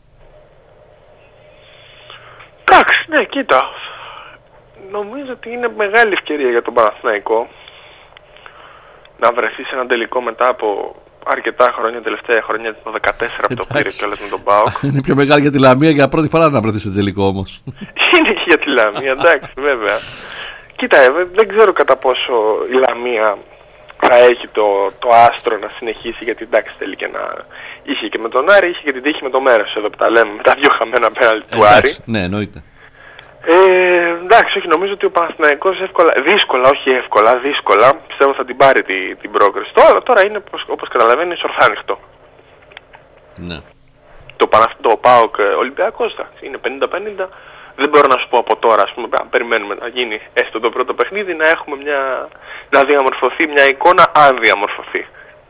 Εντάξει, ναι, κοίτα. Νομίζω ότι είναι μεγάλη ευκαιρία για τον Παναθηναϊκό να βρεθεί σε έναν τελικό μετά από αρκετά χρόνια, τελευταία χρόνια, το 2014 που το πήρε κιόλας με τον ΠΑΟΚ. Είναι πιο μεγάλη για τη Λαμία για πρώτη φορά να βρεθεί σε τελικό όμως. Είναι και για τη Λαμία, εντάξει, βέβαια. Κοίτα, δεν ξέρω κατά πόσο η Λαμία θα έχει το άστρο να συνεχίσει, γιατί εντάξει θέλει και να... Είχε και με τον Άρη, είχε και την τύχη με το Μέρος εδώ που τα λέμε, με τα 2 χαμένα πέναλτι του Άρη. Ναι, εννοείται. Εντάξει, όχι, νομίζω ότι ο Παναθηναϊκός δύσκολα, όχι εύκολα, δύσκολα, πιστεύω θα την πάρει την πρόκριση. Τώρα είναι, όπως καταλαβαίνεις, ορθάνυχτο. Ναι. Το ΠΑΟΚ Ολυμπιακός είναι 50-50. Δεν μπορώ να σου πω από τώρα, ας πούμε, περιμένουμε να γίνει έστω το πρώτο παιχνίδι, να έχουμε να διαμορφωθεί μια εικόνα, αν διαμορφωθεί.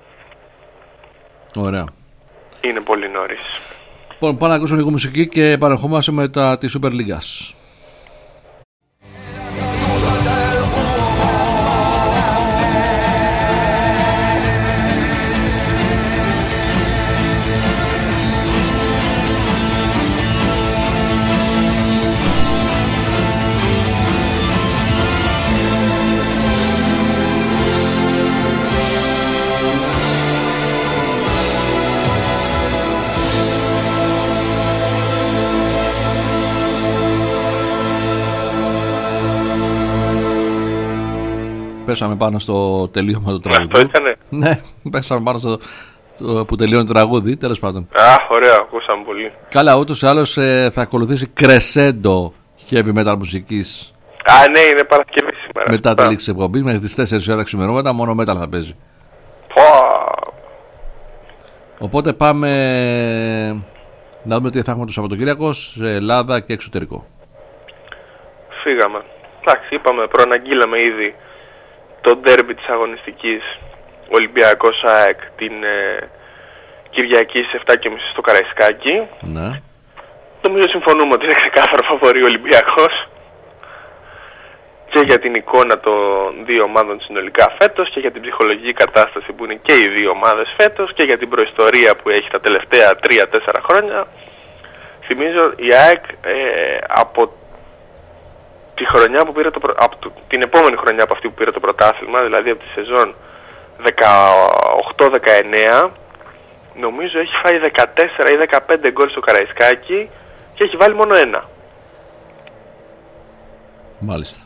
Ωραία. Είναι πολύ νωρίς. Λοιπόν, πάμε να ακούσουμε λίγο μουσική και επανερχόμαστε μετά τη Super League. Πέσαμε πάνω στο τελείωμα του τραγουδιού. Αυτό ήτανε. Ναι, πέσαμε πάνω στο που τελειώνει το τραγούδι, τέλος πάντων. Ωραία, ακούσαμε πολύ. Καλά, ούτως ή άλλως θα ακολουθήσει crescendo heavy metal μουσικής. Ναι, είναι Παρασκευή σήμερα. Μετά τη λήξη της εκπομπής, μέχρι τις 4 ώρα ξημερώματα, μόνο metal θα παίζει. Οπότε πάμε να δούμε τι θα έχουμε το Σαββατοκύριακο σε Ελλάδα και εξωτερικό. Φύγαμε. Εντάξει, είπαμε, προαναγγείλαμε ήδη το ντέρμπι της αγωνιστικής Ολυμπιακός ΑΕΚ την Κυριακή στις 7.30 στο Καραϊσκάκι. Ναι. Νομίζω συμφωνούμε ότι είναι ξεκάθαρο φαβορί ο Ολυμπιακός και για την εικόνα των δύο ομάδων συνολικά φέτος και για την ψυχολογική κατάσταση που είναι και οι δύο ομάδες φέτος και για την προϊστορία που έχει τα τελευταία 3-4 χρόνια. Θυμίζω η ΑΕΚ από τη χρονιά που πήρε την επόμενη χρονιά από αυτή που πήρε το πρωτάθλημα, δηλαδή από τη σεζόν 18-19, νομίζω έχει φάει 14 ή 15 γκολ στο Καραϊσκάκι και έχει βάλει μόνο ένα. Μάλιστα.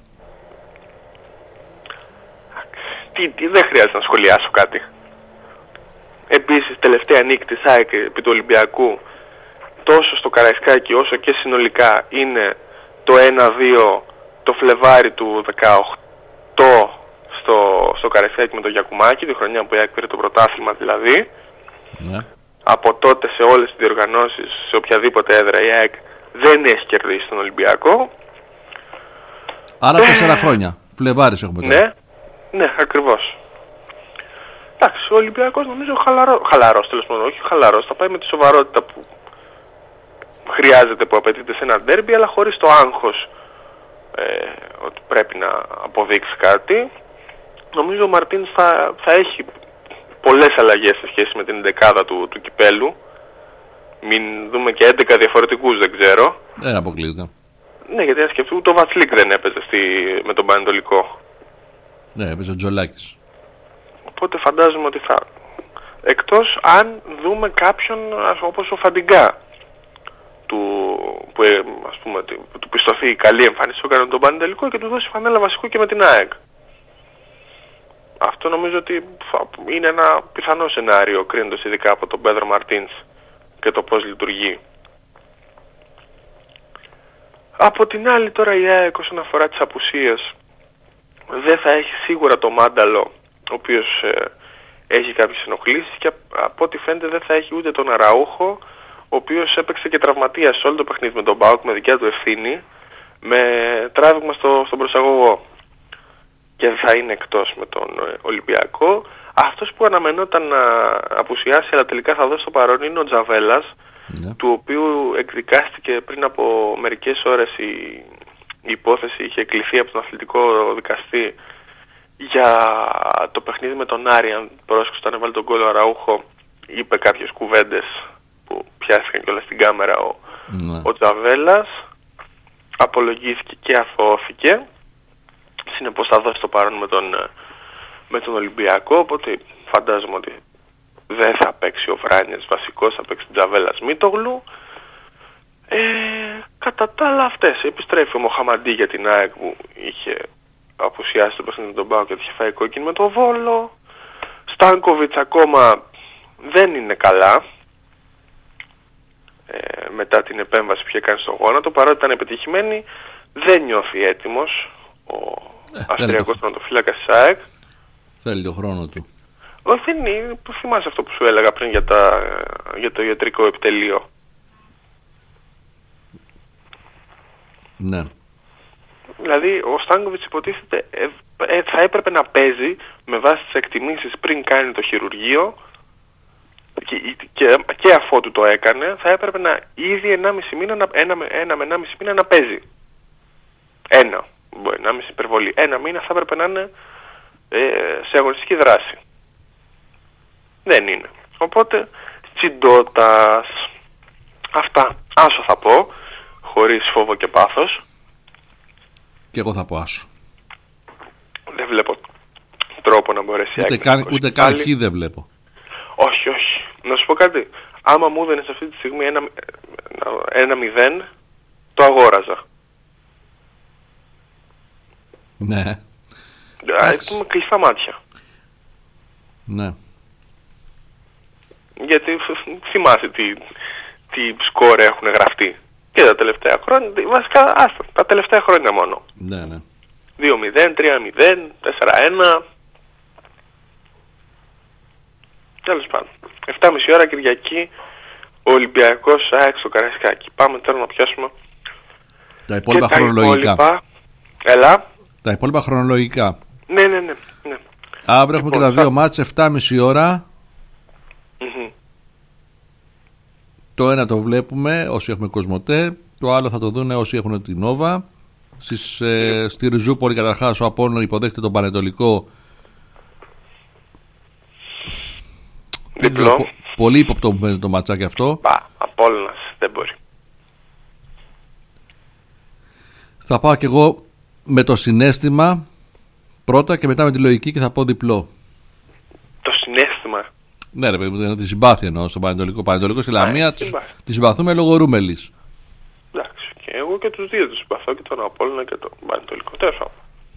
Δεν χρειάζεται να σχολιάσω κάτι. Επίσης, τελευταία νίκη της ΑΕΚ επί του Ολυμπιακού, τόσο στο Καραϊσκάκι όσο και συνολικά, είναι το 1-2 το Φλεβάρι του 18 στο Καραϊσκάκι με το Γιακουμάκι, τη χρονιά που η ΑΕΚ πήρε το πρωτάθλημα δηλαδή. Ναι. Από τότε σε όλες τις διοργανώσεις, σε οποιαδήποτε έδρα η ΑΕΚ δεν έχει κερδίσει τον Ολυμπιακό. Άρα 4 χρόνια. Φλεβάρις έχουμε τώρα. Ναι, ακριβώς. Εντάξει, ο Ολυμπιακός νομίζω χαλαρός τέλος πάντων, όχι χαλαρός, θα πάει με τη σοβαρότητα που χρειάζεται, που απαιτείται σε ένα ντέρμπι, αλλά χωρίς το άγχος ότι πρέπει να αποδείξει κάτι. Νομίζω ο Μαρτίνς θα έχει πολλές αλλαγές σε σχέση με την 11 του κυπέλου. Μην δούμε και 11 διαφορετικούς, δεν ξέρω. Δεν αποκλείεται. Ναι, γιατί αν σκεφτούμε, το Βατσλίκ δεν έπαιζε με τον Πανετολικό. Ναι, έπαιζε ο Τζολάκης. Οπότε φαντάζομαι ότι θα... Εκτός αν δούμε κάποιον όπως ο Φαντιγκά, που ας πούμε του πιστωθεί η καλή εμφάνιση που έκανε τον Πανετολικό και του δώσει φανέλα βασικού και με την ΑΕΚ. Αυτό νομίζω ότι είναι ένα πιθανό σενάριο, κρίνοντας ειδικά από τον Πέδρο Μαρτίνς και το πώς λειτουργεί. Από την άλλη τώρα η ΑΕΚ όσον αφορά τις απουσίες δεν θα έχει σίγουρα το Μάνταλο, ο οποίος έχει κάποιες ενοχλήσεις, και από ό,τι φαίνεται δεν θα έχει ούτε τον Αραούχο, ο οποίος έπαιξε και τραυματίας σε όλο το παιχνίδι με τον ΠΑΟΚ με δικιά του ευθύνη, με τράβηγμα στον προσαγωγό, και θα είναι εκτός με τον Ολυμπιακό. Αυτός που αναμενόταν να απουσιάσει αλλά τελικά θα δώσει το παρόν είναι ο Τζαβέλας, του οποίου εκδικάστηκε πριν από μερικές ώρες η υπόθεση, είχε κληθεί από τον αθλητικό δικαστή για το παιχνίδι με τον Άρη. Αν πρόσεξε, όταν έβαλε τον γκολ ο Αραούχο, είπε κάποιες κουβέντες που πιάστηκαν και όλα στην κάμερα ο Τζαβέλας, απολογήθηκε και αθωώθηκε. Συνεπώς θα δώσει το παρόν με τον με τον Ολυμπιακό, οπότε φαντάζομαι ότι δεν θα παίξει ο Βράνιες βασικός, θα παίξει την Τζαβέλας Μίτογλου. Κατά τα άλλα αυτές. Επιστρέφει ο Μοχαμαντή για την ΑΕΚ που είχε απουσιάσει το παιχνίδι με τον ΠΑΟΚ και είχε φάει κόκκινη με τον Βόλο. Στάνκοβιτς ακόμα δεν είναι καλά μετά την επέμβαση που είχε κάνει στο γόνατο, παρότι ήταν επιτυχημένη, δεν νιώθει έτοιμος ο Αυστριακός τερματοφύλακας της ΑΕΚ. Θέλει το χρόνο του. Όχι, θυμάσαι αυτό που σου έλεγα πριν για το ιατρικό επιτελείο. Ναι. Δηλαδή ο Στάνκοβιτς υποτίθεται θα έπρεπε να παίζει με βάση τις εκτιμήσεις πριν κάνει το χειρουργείο και αφότου το έκανε θα έπρεπε να ήδη 1,5 μήνα να παίζει. Μπορεί 1,5 υπερβολή. 1 μήνα θα έπρεπε να είναι σε αγωνιστική δράση. Δεν είναι. Οπότε Τσιντότας. Αυτά. Άσο θα πω, χωρίς φόβο και πάθος. Και εγώ θα πω άσο. Δεν βλέπω τρόπο να μπορέσει ούτε καν χ δεν βλέπω. Όχι. Να σου πω κάτι. Άμα μου έδινες αυτή τη στιγμή 1-0, το αγόραζα. Ναι. Με κλειστά μάτια. Ναι. Γιατί θυμάσαι τι σκόρ έχουν γραφτεί. Και τα τελευταία χρόνια, βασικά τα τελευταία χρόνια μόνο. Ναι. 2-0, 3-0, 4-1. Τέλος πάντων. 7,5 ώρα Κυριακή, ο Ολυμπιακός ΑΕΚ στο Καραϊσκάκι. Πάμε τώρα να πιάσουμε τα υπόλοιπα χρονολογικά. Έλα. Τα υπόλοιπα χρονολογικά. Ναι. Αύριο έχουμε και τα δύο μάτς, 7,5 ώρα. Το ένα το βλέπουμε όσοι έχουμε Κοσμοτέ, το άλλο θα το δουν όσοι έχουν την Νόβα. Στη Ριζούπολη καταρχάς ο Απόλλων υποδέχεται τον Πανετολικό. Διπλό. Πολύ ύποπτο μου φαίνεται το ματσάκι αυτό. Απόλλωνας δεν μπορεί. Θα πάω κι εγώ με το συναίσθημα πρώτα και μετά με τη λογική και θα πω διπλό. Το συναίσθημα. Ναι ρε παιδί, τη συμπάθεια εννοώ στον Πανετολικό. Πανετολικό στη Λαμία τη συμπαθούμε λόγω Ρούμελης. Εντάξει, και εγώ και τους δύο τους συμπαθώ, και τον Απόλλωνα και τον Πανετολικό. Τέλος.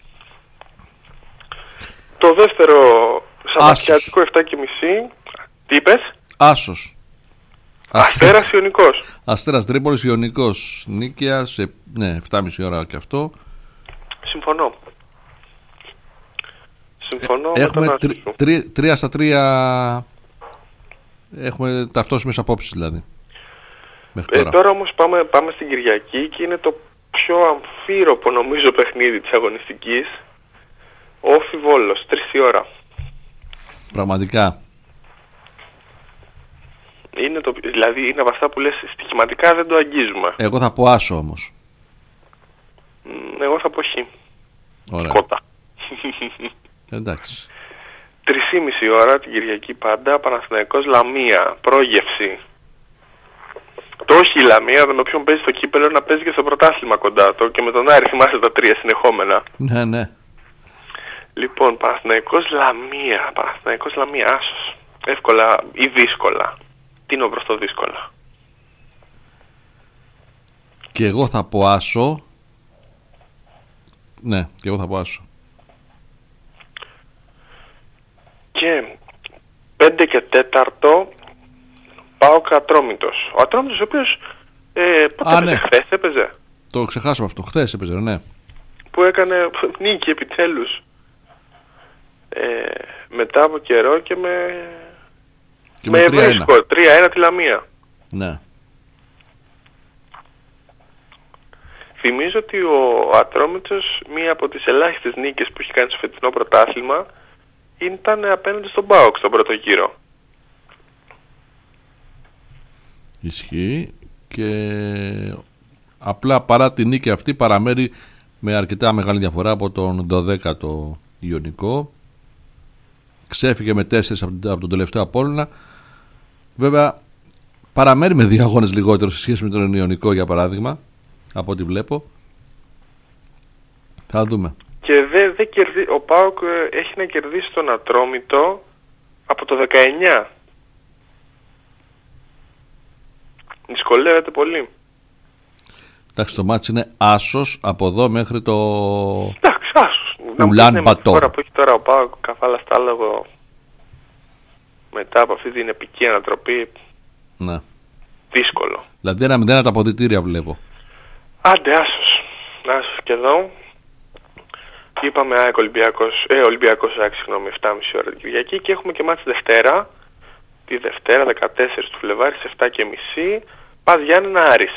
Το δεύτερο Σαββατιάτικο 7.30. Τι είπες? Άσος. Αστέρας Ιωνικός. Αστέρας Τρίπολης Ιωνικός. Νίκαια σε 7,5 ώρα και αυτό. Συμφωνώ. Έχουμε 3-3. Έχουμε ταυτόσιμες απόψεις δηλαδή. Τώρα όμως πάμε στην Κυριακή και είναι το πιο αμφίροπο νομίζω παιχνίδι της αγωνιστικής. Όφι Βόλος, 3 η ώρα. Πραγματικά. Δηλαδή είναι από αυτά που λες στοιχηματικά δεν το αγγίζουμε. Εγώ θα πω άσο όμως. Εγώ θα πω χ. Ωραία. Κότα. Εντάξει. 3,5 ώρα την Κυριακή πάντα, Παναθηναϊκός Λαμία, πρόγευση. Το όχι η Λαμία, με όποιον παίζει στο κύπελλο να παίζει και στο πρωτάθλημα κοντά του και με τον Άρη θυμάσαι τα 3 συνεχόμενα. Ναι. Λοιπόν, Παναθηναϊκός Λαμία, άσος. Εύκολα ή δύσκολα. Τίνω προς το δύσκολα. Και εγώ θα πω άσο. Ναι, και εγώ θα πω άσο. Και 5 και 4 πάω Ατρόμητος. Ο Ατρόμητος ο οποίος πότε έπαιζε, χθες έπαιζε. Το ξεχάσαμε αυτό, χθες έπαιζε, ναι. Που έκανε νίκη επιτέλους. Μετά από καιρό και με βρίσκο 3-1 τη Λαμία. Ναι. Θυμίζω ότι ο Ατρόμητος μία από τις ελάχιστες νίκες που έχει κάνει στο φετινό πρωτάθλημα ήταν απέναντι στον ΠΑΟΚ στον πρώτο γύρο. Ισχύει. Και απλά παρά τη νίκη αυτή παραμένει με αρκετά μεγάλη διαφορά από τον 12ο Ιωνικό. Ξέφυγε με 4 από τον τελευταίο Απόλλωνα. Βέβαια παραμένει με 2 αγώνες λιγότερο σε σχέση με τον Ιωνικό, για παράδειγμα, από ό,τι βλέπω. Θα δούμε. Και ο ΠΑΟΚ έχει να κερδίσει τον Ατρόμητο από το 19. Δυσκολεύεται πολύ. Εντάξει, το μάτς είναι άσος από εδώ μέχρι το... Εντάξει, άσος. Ουλάν Μπατόρ. Τώρα που έχει τώρα ο ΠΑΟΚ καφάλα στάλογο μετά από αυτή την επική ανατροπή, Ναι. δύσκολο. Δηλαδή 1-0 από τα αποδυτήρια βλέπω. Άντε, άσος. Άσος και εδώ. Είπαμε ΑΕΚ Ολυμπιακός ΑΕΚ, συγγνώμη, 7.30 ώρα την Κυριακή, και έχουμε και μάτς Δευτέρα. Τη Δευτέρα 14 του Φλεβάρι σε 7.30 Πας Γιάννενα Άρης.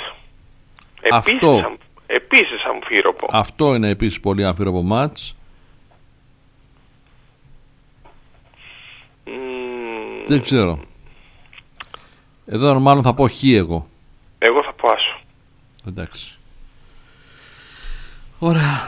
Επίσης αμφίροπο. Αυτό είναι επίσης πολύ αμφίροπο μάτς. Δεν ξέρω. Εδώ μάλλον θα πω χ εγώ. Εγώ θα πω άσο. Εντάξει. Ωραία.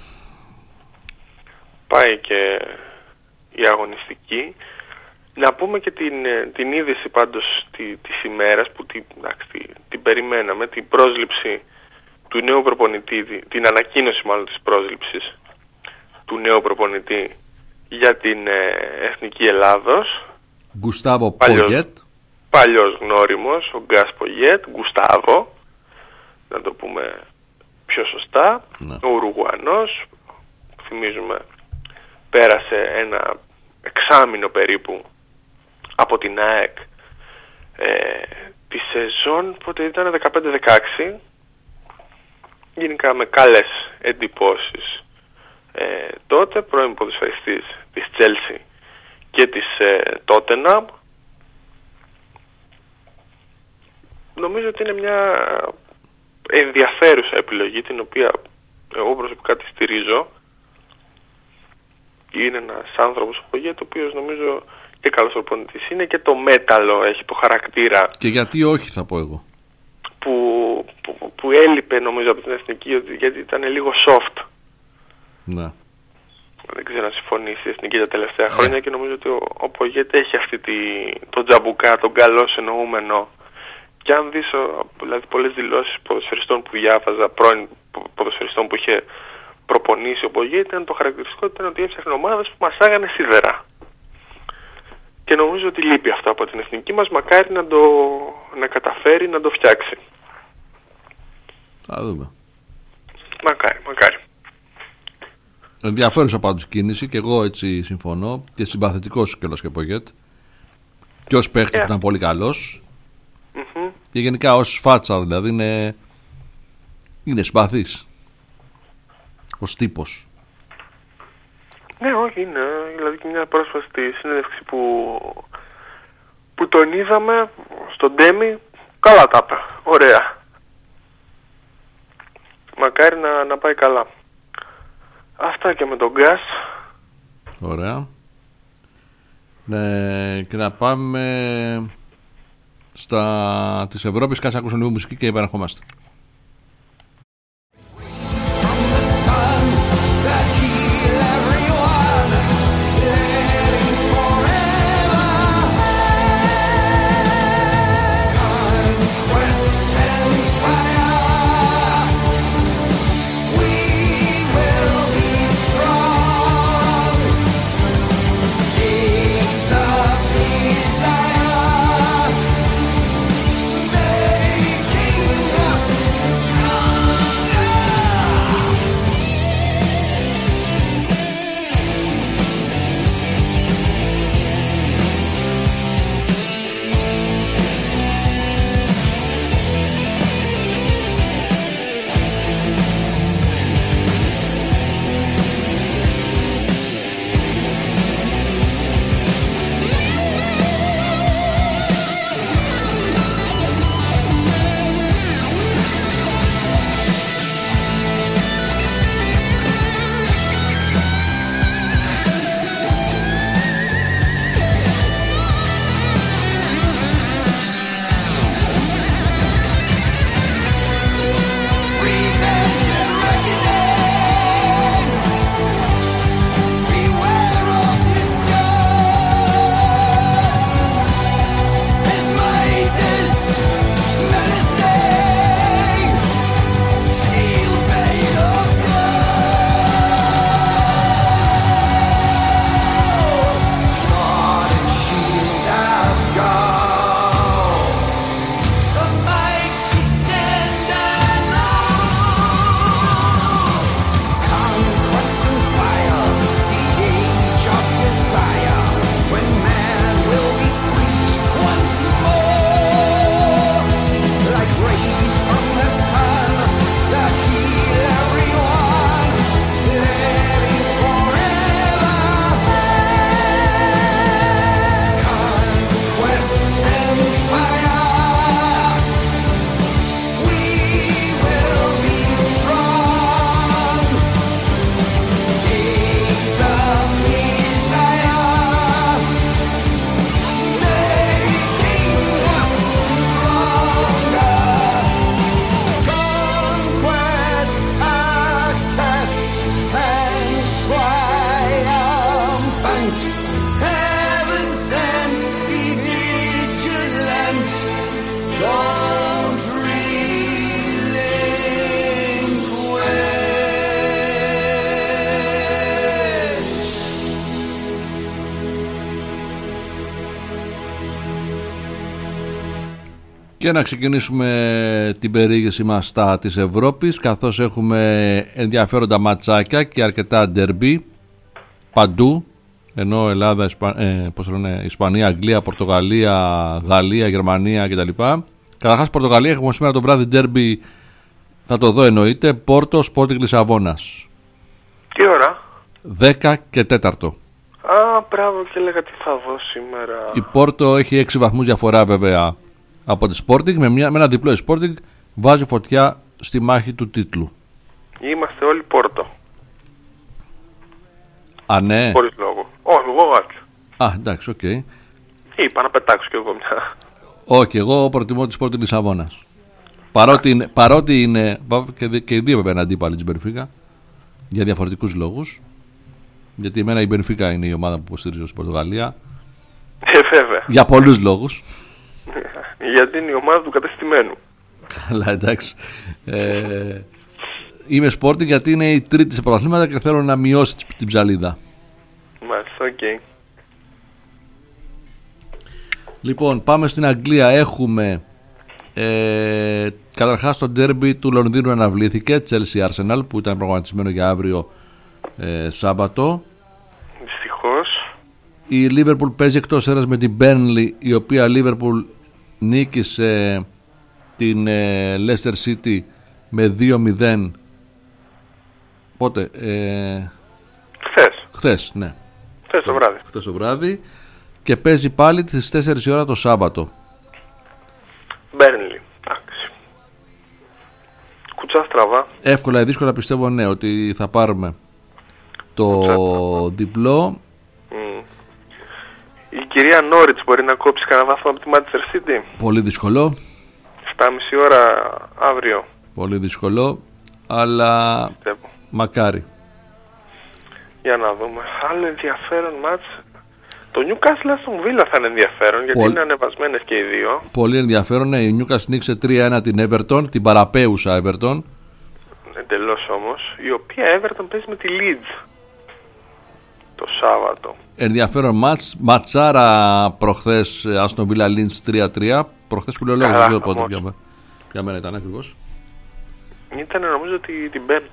Πάει και η αγωνιστική. Να πούμε και την είδηση πάντως της ημέρας που την περιμέναμε, την πρόσληψη του νέου προπονητή, την ανακοίνωση μάλλον της πρόσληψης του νέου προπονητή για την Εθνική Ελλάδος. Γκουστάβο Πογιέτ. Παλιός γνώριμος, ο Γκάς Πογιέτ, Γκουστάβο, να το πούμε πιο σωστά. Ναι. Ο Ουρουγουανός, θυμίζουμε, πέρασε ένα εξάμηνο περίπου από την ΑΕΚ τη σεζόν, πότε ήταν 15-16, γενικά με καλές εντυπώσεις τότε, πρώην ποδοσφαιριστής της Chelsea και της Tottenham. Νομίζω ότι είναι μια ενδιαφέρουσα επιλογή, την οποία εγώ προσωπικά τη στηρίζω. Είναι ένας άνθρωπος ο Πογιέτ, ο οποίος νομίζω και καλός προπονητής είναι, και το μέταλλο έχει, το χαρακτήρα. Και γιατί όχι, θα πω εγώ. Που έλειπε νομίζω από την Εθνική, γιατί ήταν λίγο soft. Ναι. Δεν ξέρω αν συμφωνήσει η Εθνική τα τελευταία χρόνια, και νομίζω ότι ο Πογιέτ έχει αυτή τον τζαμπουκά, τον καλός εννοούμενο. Και αν δεις δηλαδή πολλές δηλώσεις ποδοσφαιριστών που διάβαζα, πρώην ποδοσφαιριστών που είχε προπονήσει ο Πογιέτ, ήταν το χαρακτηριστικό ήταν ότι έφτιαχνε ομάδες που μασάγανε σίδερα. Και νομίζω ότι λείπει αυτό από την εθνική μας, μακάρι να καταφέρει να το φτιάξει. Θα δούμε. Μακάρι. Ενδιαφέρουσα πάντως κίνηση, και εγώ έτσι συμφωνώ, και συμπαθητικός κιόλας και Πογιέτ. Και ως παίχτης ήταν πολύ καλός. Και γενικά ως φάτσα, δηλαδή είναι συμπαθής ως τύπος. Ναι, όχι, είναι. Δηλαδή και μια πρόσφατη συνέντευξη που τον είδαμε στον Ντέμι, καλά τα είπε. Ωραία. Μακάρι να πάει καλά. Αυτά και με τον Γκάς. Ωραία. Και να πάμε της Ευρώπης. Κάτσε να ακούσουμε λίγο μουσική και επαναρχόμαστε. Making us Και να ξεκινήσουμε την περιήγηση μας στα της Ευρώπης, καθώς έχουμε ενδιαφέροντα ματσάκια και αρκετά ντερμπι παντού, ενώ Ελλάδα, Ισπανία, Αγγλία, Πορτογαλία, Γαλλία, Γερμανία κτλ. Καταρχάς Πορτογαλία έχουμε σήμερα το βράδυ ντερμπι, θα το δω εννοείται, Πόρτο Σπόρτινγκ Λισαβόνας. Τι ώρα? 10 και 4. Α, μπράβο, και έλεγα τι θα δω σήμερα. Η Πόρτο έχει 6 βαθμούς διαφορά βέβαια από τη Sporting, με ένα διπλό η Sporting βάζει φωτιά στη μάχη του τίτλου. Είμαστε όλοι Πόρτο. Α, ναι. Χωρίς λόγο. Όχι, εγώ άρχισα. Α, εντάξει, οκ. Είπα να πετάξω κι εγώ μια. Όχι, εγώ προτιμώ τη Sporting Λισαβόνας. Παρότι είναι και οι δύο βέβαια είναι αντίπαλοι της Μπενφίκα για διαφορετικούς λόγους. Γιατί εμένα η Μπενφίκα είναι η ομάδα που υποστηρίζω στην Πορτογαλία. Βέβαια. Για πολλούς λόγους. Γιατί είναι η ομάδα του κατεστημένου. Καλά, εντάξει. Είμαι Sporting γιατί είναι η τρίτη σε πρωταθλήματα και θέλω να μειώσει την ψαλίδα. Μάλιστα, οκ. Λοιπόν, πάμε στην Αγγλία. Έχουμε καταρχάς το ντέρμπι του Λονδίνου αναβλήθηκε, Chelsea Arsenal, που ήταν προγραμματισμένο για αύριο Σάββατο. Δυστυχώς. Η Liverpool παίζει εκτός έδρας με την Burnley, η οποία Liverpool νίκησε την Leicester City με 2-0. Πότε? Χθες, ναι. Χθες το βράδυ. Και παίζει πάλι στις 4 η ώρα το Σάββατο. Burnley. Εντάξει. Κουτσά στραβά. Εύκολα ή δύσκολα πιστεύω, ναι, ότι θα πάρουμε το διπλό. Η κυρία Νόριτς μπορεί να κόψει κανένα βαθμό από τη Manchester City. Πολύ δύσκολο. 7,5 ώρα αύριο. Πολύ δύσκολο, αλλά πιστεύω. Μακάρι. Για να δούμε. Άλλο ενδιαφέρον μάτς. Το Newcastle Aston Villa θα είναι ενδιαφέρον, γιατί είναι ανεβασμένες και οι δύο. Πολύ ενδιαφέρον, ναι. Η Newcastle νίξε 3-1 την Everton, την παραπέουσα Everton. Εντελώς όμως. Η οποία Everton παίζει με τη Leeds το Σάββατο. Ενδιαφέρον μάτς. Ματσάρα προχθές Aston Villa Leeds 3-3. Προχθές που λέω λόγω, δεν ξέρω πότε για μένα ήταν ακριβώς. Ήταν νομίζω την Πέμπτη.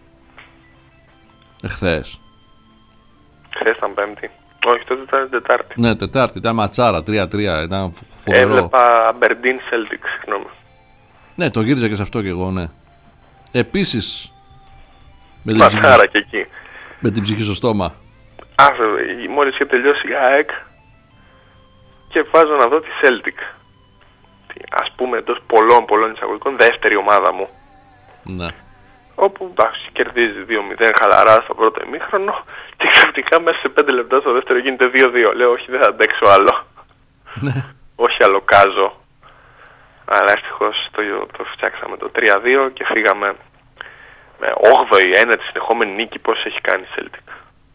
Χθες. Χθες ήταν Πέμπτη. Όχι, τότε ήταν Τετάρτη. Ναι, Τετάρτη, ήταν ματσάρα 3-3, ήταν φοβερό. Έβλεπα Aberdeen Celtic, συγγνώμη. Ναι, το γύριζα και σε αυτό και εγώ, ναι. Επίσης, ματσάρα και εκεί. Με την ψυχή στο στόμα. Μόλις είχε τελειώσει η ΑΕΚ και βάζω να δω τη Celtic. Ας πούμε εντός πολλών εισαγωγικών δεύτερη ομάδα μου. Ναι. Όπου εντάξει, κερδίζει 2-0 χαλαρά στο πρώτο ημίχρονο και ξαφνικά μέσα σε 5 λεπτά στο δεύτερο γίνεται 2-2. Λέω όχι, δεν θα αντέξω άλλο. Ναι. Όχι αλλοκάζω. Αλλά ευτυχώς το φτιάξαμε το 3-2 και φύγαμε με 8η ένατη συνεχόμενη νίκη. Πώς έχει κάνει η Celtic.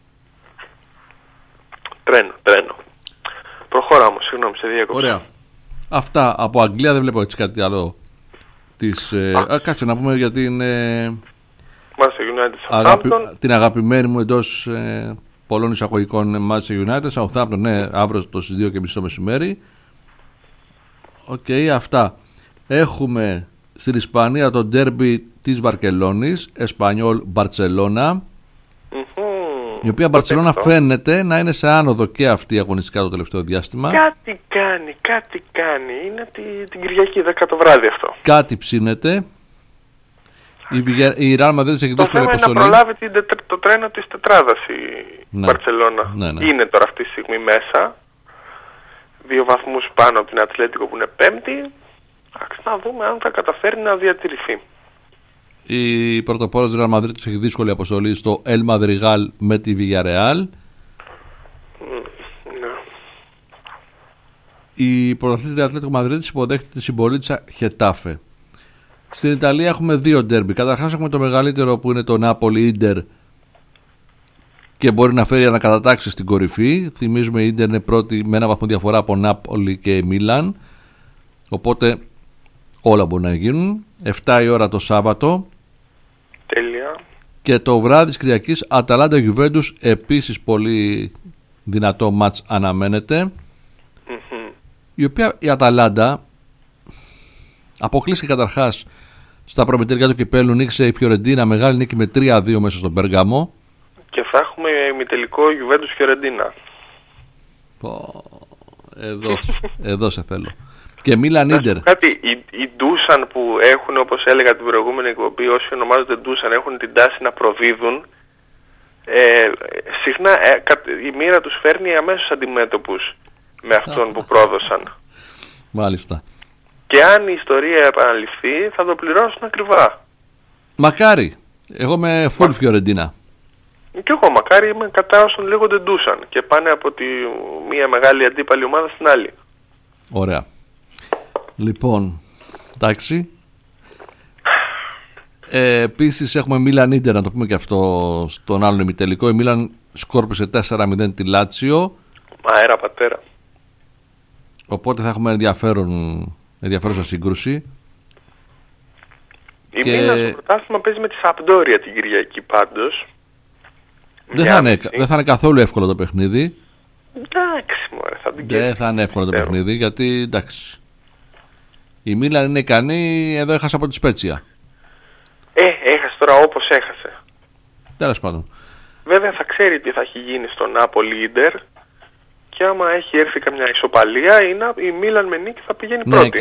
Τρένο. Προχώρα όμως, συγγνώμη, σε διέκοψα. Ωραία. Αυτά από Αγγλία, δεν βλέπω έτσι κάτι άλλο. Κάτσε να πούμε για την την αγαπημένη μου εντός πολλών εισαγωγικών Manchester United, Southampton, ναι, αύριο στις 2:30 το μεσημέρι. Οκ, αυτά. Έχουμε στην Ισπανία το ντέρμπι της Βαρκελόνης, Εσπανιόλ Μπαρτσελώνα, η οποία Μπαρτσελώνα φαίνεται να είναι σε άνοδο και αυτή αγωνιστικά το τελευταίο διάστημα. Κάτι κάνει. Είναι την Κυριακή 10 το βράδυ αυτό. Κάτι ψήνεται. Η Real Madrid έχει δύσκολη αποστολή. Το θέμα είναι να προλάβει το τρένο της τετράδας η Μπαρτσελώνα. Ναι. Είναι τώρα αυτή τη στιγμή μέσα. 2 βαθμούς πάνω από την Ατλέτικο που είναι πέμπτη. Να δούμε αν θα καταφέρει να διατηρηθεί. Η πρωτοπόρος Real Madrid έχει δύσκολη αποστολή στο El Madrigal με τη Villarreal. Η πρωταθλήτρια Ατλέτικο Μαδρίτης υποδέχεται τη συμπολίτησα Χετάφε. Στην Ιταλία έχουμε 2 ντέρμπι. Καταρχάς έχουμε το μεγαλύτερο που είναι το Νάπολι Ίντερ και μπορεί να φέρει ανακατατάξεις στην κορυφή. Θυμίζουμε η Ίντερ είναι πρώτη με 1 βαθμό διαφορά από Νάπολι και Μίλαν. Οπότε όλα μπορεί να γίνουν. 7 η ώρα το Σάββατο. Τέλεια. Και το βράδυ της Κυριακής Αταλάντα Γιουβέντους, επίσης πολύ δυνατό μάτς αναμένεται. Η οποία η Αταλάντα Αποκλείστηκε καταρχάς στα προμετρικά του κυπέλου, νίκησε η Φιωρεντίνα, μεγάλη νίκη με 3-2 μέσα στον Πέργαμο. Και θα έχουμε ημιτελικό Γιουβέντους Φιωρεντίνα. Εδώ σε θέλω. Και Μίλαν Ίντερ. Κάτι, οι Ντούσαν που έχουν, όπως έλεγα την προηγούμενη εκπομπή, όσοι ονομάζονται Ντούσαν έχουν την τάση να προδίδουν. Συχνά η μοίρα τους φέρνει αμέσως αντιμέτωπους με αυτόν που πρόδωσαν. Μάλιστα. Και αν η ιστορία επαναληφθεί θα το πληρώσουν ακριβά. Μακάρι. Εγώ είμαι full Φιωρεντίνα. Και εγώ μακάρι είμαι κατά όσων λέγονται Ντούσαν και πάνε από τη μία μεγάλη αντίπαλη ομάδα στην άλλη. Ωραία. Λοιπόν, εντάξει. Επίσης έχουμε Μίλαν Ίντερ, να το πούμε και αυτό στον άλλον ημιτελικό. Η Μίλαν σκόρπισε 4-0 τη Λάτσιο. Αέρα πατέρα. Οπότε θα έχουμε ενδιαφέρουσα σύγκρουση. Η Μίλαν στο πρωτάθλημα παίζει με τη Σαμπντόρια την Κυριακή πάντως. Δεν θα είναι καθόλου εύκολο το παιχνίδι. Εντάξει μωρέ, θα την Δεν θα είναι εύκολο το παιχνίδι, γιατί εντάξει. Η Μίλαν είναι ικανή, εδώ έχασε από τη Σπέτσια. Έχασε τώρα όπως έχασε. Τέλος πάντων. Βέβαια θα ξέρει τι θα έχει γίνει στο Νάπολι Ίντερ και άμα έχει έρθει καμιά ισοπαλία η Μίλαν με νίκη θα πηγαίνει πρώτη.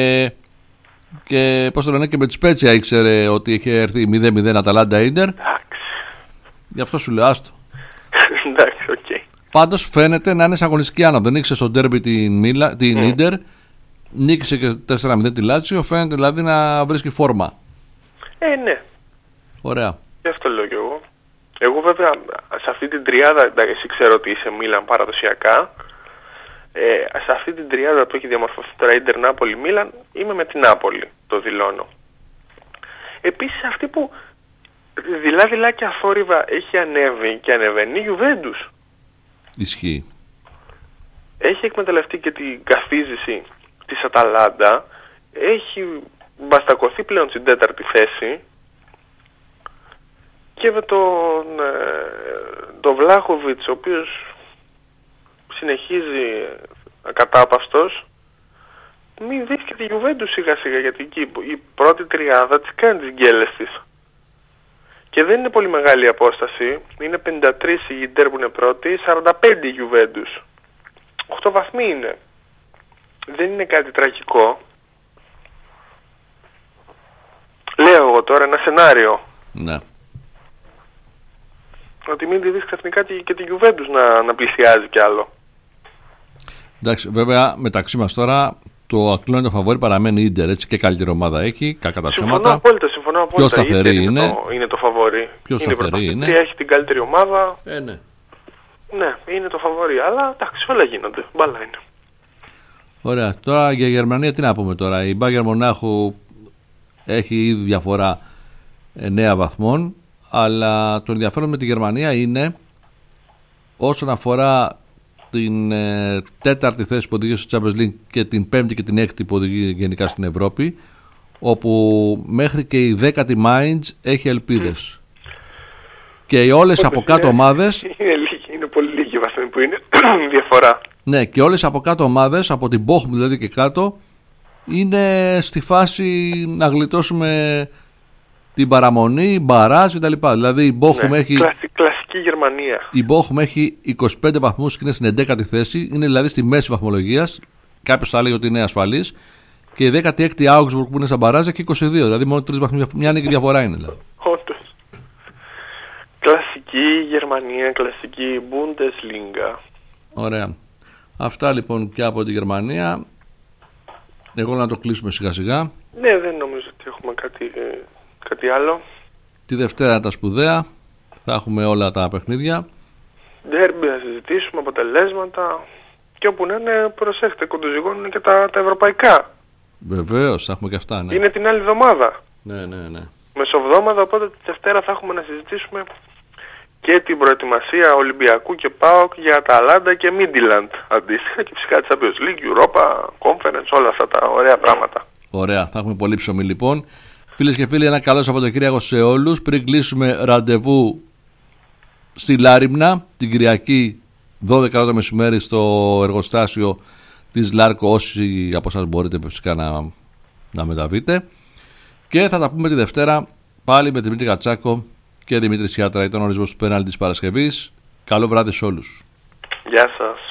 Και πώς το λένε, και με τη Σπέτσια ήξερε ότι είχε έρθει 0-0 Αταλάντα Ίντερ. Γι' αυτό σου λέω άστο. Εντάξει, οκ. Πάντως φαίνεται να είναι σε αγωνιστική άνοδο. Νίκησε στο ντέρμπι την Ίντερ, νίκησε και 4-0 τη Λάτσιο, φαίνεται δηλαδή να βρίσκει φόρμα. Ναι. Ωραία. Γι' αυτό λέω κι εγώ. Εγώ βέβαια σε αυτή την τριάδα, εσύ ξέρω ότι είσαι Μίλαν παραδοσιακά, σε αυτή την τριάδα που έχει διαμορφωθεί τώρα Ίντερ, Νάπολη, Μίλαν, είμαι με την Νάπολη, το δηλώνω. Επίσης αυτή που δειλά και αθόρυβα έχει ανέβει και ανεβαίνει, η Γιουβέντους. Ισχύει. Έχει εκμεταλλευτεί και την καθίζηση της Αταλάντα, έχει μπαστακωθεί πλέον στην 4η θέση και με τον Βλάχοβιτς, ο οποίος συνεχίζει ακατάπαυστος, μην δεις και τη Γιουβέντους σιγά σιγά, γιατί εκεί η πρώτη τριάδα της κάνει τις γκέλες της. Και δεν είναι πολύ μεγάλη η απόσταση, είναι 53 η Ίντερ που είναι πρώτη, 45 η Γιουβέντους. 8 βαθμοί είναι. Δεν είναι κάτι τραγικό. Λέω εγώ τώρα ένα σενάριο. Ναι. Ότι μην τη δεις ξαφνικά και τη Γιουβέντους να πλησιάζει κι άλλο. Εντάξει, βέβαια μεταξύ μας τώρα το ακλόνητο φαβόρι παραμένει η Ίντερ, έτσι, και καλύτερη ομάδα έχει, κακά τα ψέματα. Συμφωνώ απόλυτα. Πιο σταθερή είναι το φαβόρι. Πιο σταθερή είναι. Έχει την καλύτερη ομάδα. Ναι. Ναι, είναι το φαβόρι, αλλά εντάξει, όλα γίνονται. Μπάλα είναι. Ωραία. Τώρα για Γερμανία τι να πούμε τώρα. Η Μπάγερ Μονάχου έχει ήδη διαφορά 9 βαθμών, αλλά το ενδιαφέρον με τη Γερμανία είναι όσον αφορά την τέταρτη θέση που οδηγεί στο Champions League και την πέμπτη και την έκτη που οδηγεί γενικά στην Ευρώπη, όπου μέχρι και η 10η Mainz έχει ελπίδες. Και όλες από κάτω ομάδες είναι πολύ λίγη η βαθμή που είναι διαφορά. Ναι, και όλες από κάτω ομάδες, από την Bochum δηλαδή και κάτω, είναι στη φάση να γλιτώσουμε την παραμονή, μπαράζ κτλ. Δηλαδή η Bochum έχει. Κλασική Γερμανία. Η Bochum έχει 25 βαθμούς και είναι στην 11η θέση, είναι δηλαδή στη μέση βαθμολογίας. Κάποιος θα λέει ότι είναι ασφαλής. Και η 16η Augsburg που είναι στα μπαράζ έχει 22, δηλαδή μόνο 3 βαθμούς, μια νίκη διαφορά είναι. Δηλαδή. Όντως. Κλασική Γερμανία, κλασική Bundesliga. Ωραία. Αυτά λοιπόν και από τη Γερμανία. Εγώ να το κλείσουμε σιγά σιγά. Ναι, δεν νομίζω ότι έχουμε κάτι άλλο. Τη Δευτέρα τα σπουδαία. Θα έχουμε όλα τα παιχνίδια. Ντέρμπι να συζητήσουμε, αποτελέσματα. Και όπου να είναι, προσέχτε, κοντοζυγώνουν και τα ευρωπαϊκά. Βεβαίως, θα έχουμε και αυτά, ναι. Είναι την άλλη εβδομάδα. Ναι. Μεσοβδόμαδα, οπότε τη Δευτέρα θα έχουμε να συζητήσουμε και την προετοιμασία Ολυμπιακού και ΠΑΟΚ για Αταλάντα και Μίντιλαντ αντίστοιχα, και φυσικά τη Champions League, Europa, Conference, όλα αυτά τα ωραία πράγματα. Ωραία, θα έχουμε πολύ ψωμί λοιπόν. Φίλες και φίλοι, ένα καλό Σαββατοκύριακο σε όλους. Πριν κλείσουμε ραντεβού στη Λάριμνα την Κυριακή 12 το μεσημέρι στο εργοστάσιο της Λάρκο. Όσοι από εσάς μπορείτε φυσικά να μεταβείτε. Και θα τα πούμε τη Δευτέρα πάλι με Δημήτρη Κατσάκο και Δημήτρη Σιάτρα. Ήταν ο ορισμός του πέναλτι της Παρασκευής. Καλό βράδυ σε όλους. Γεια σας.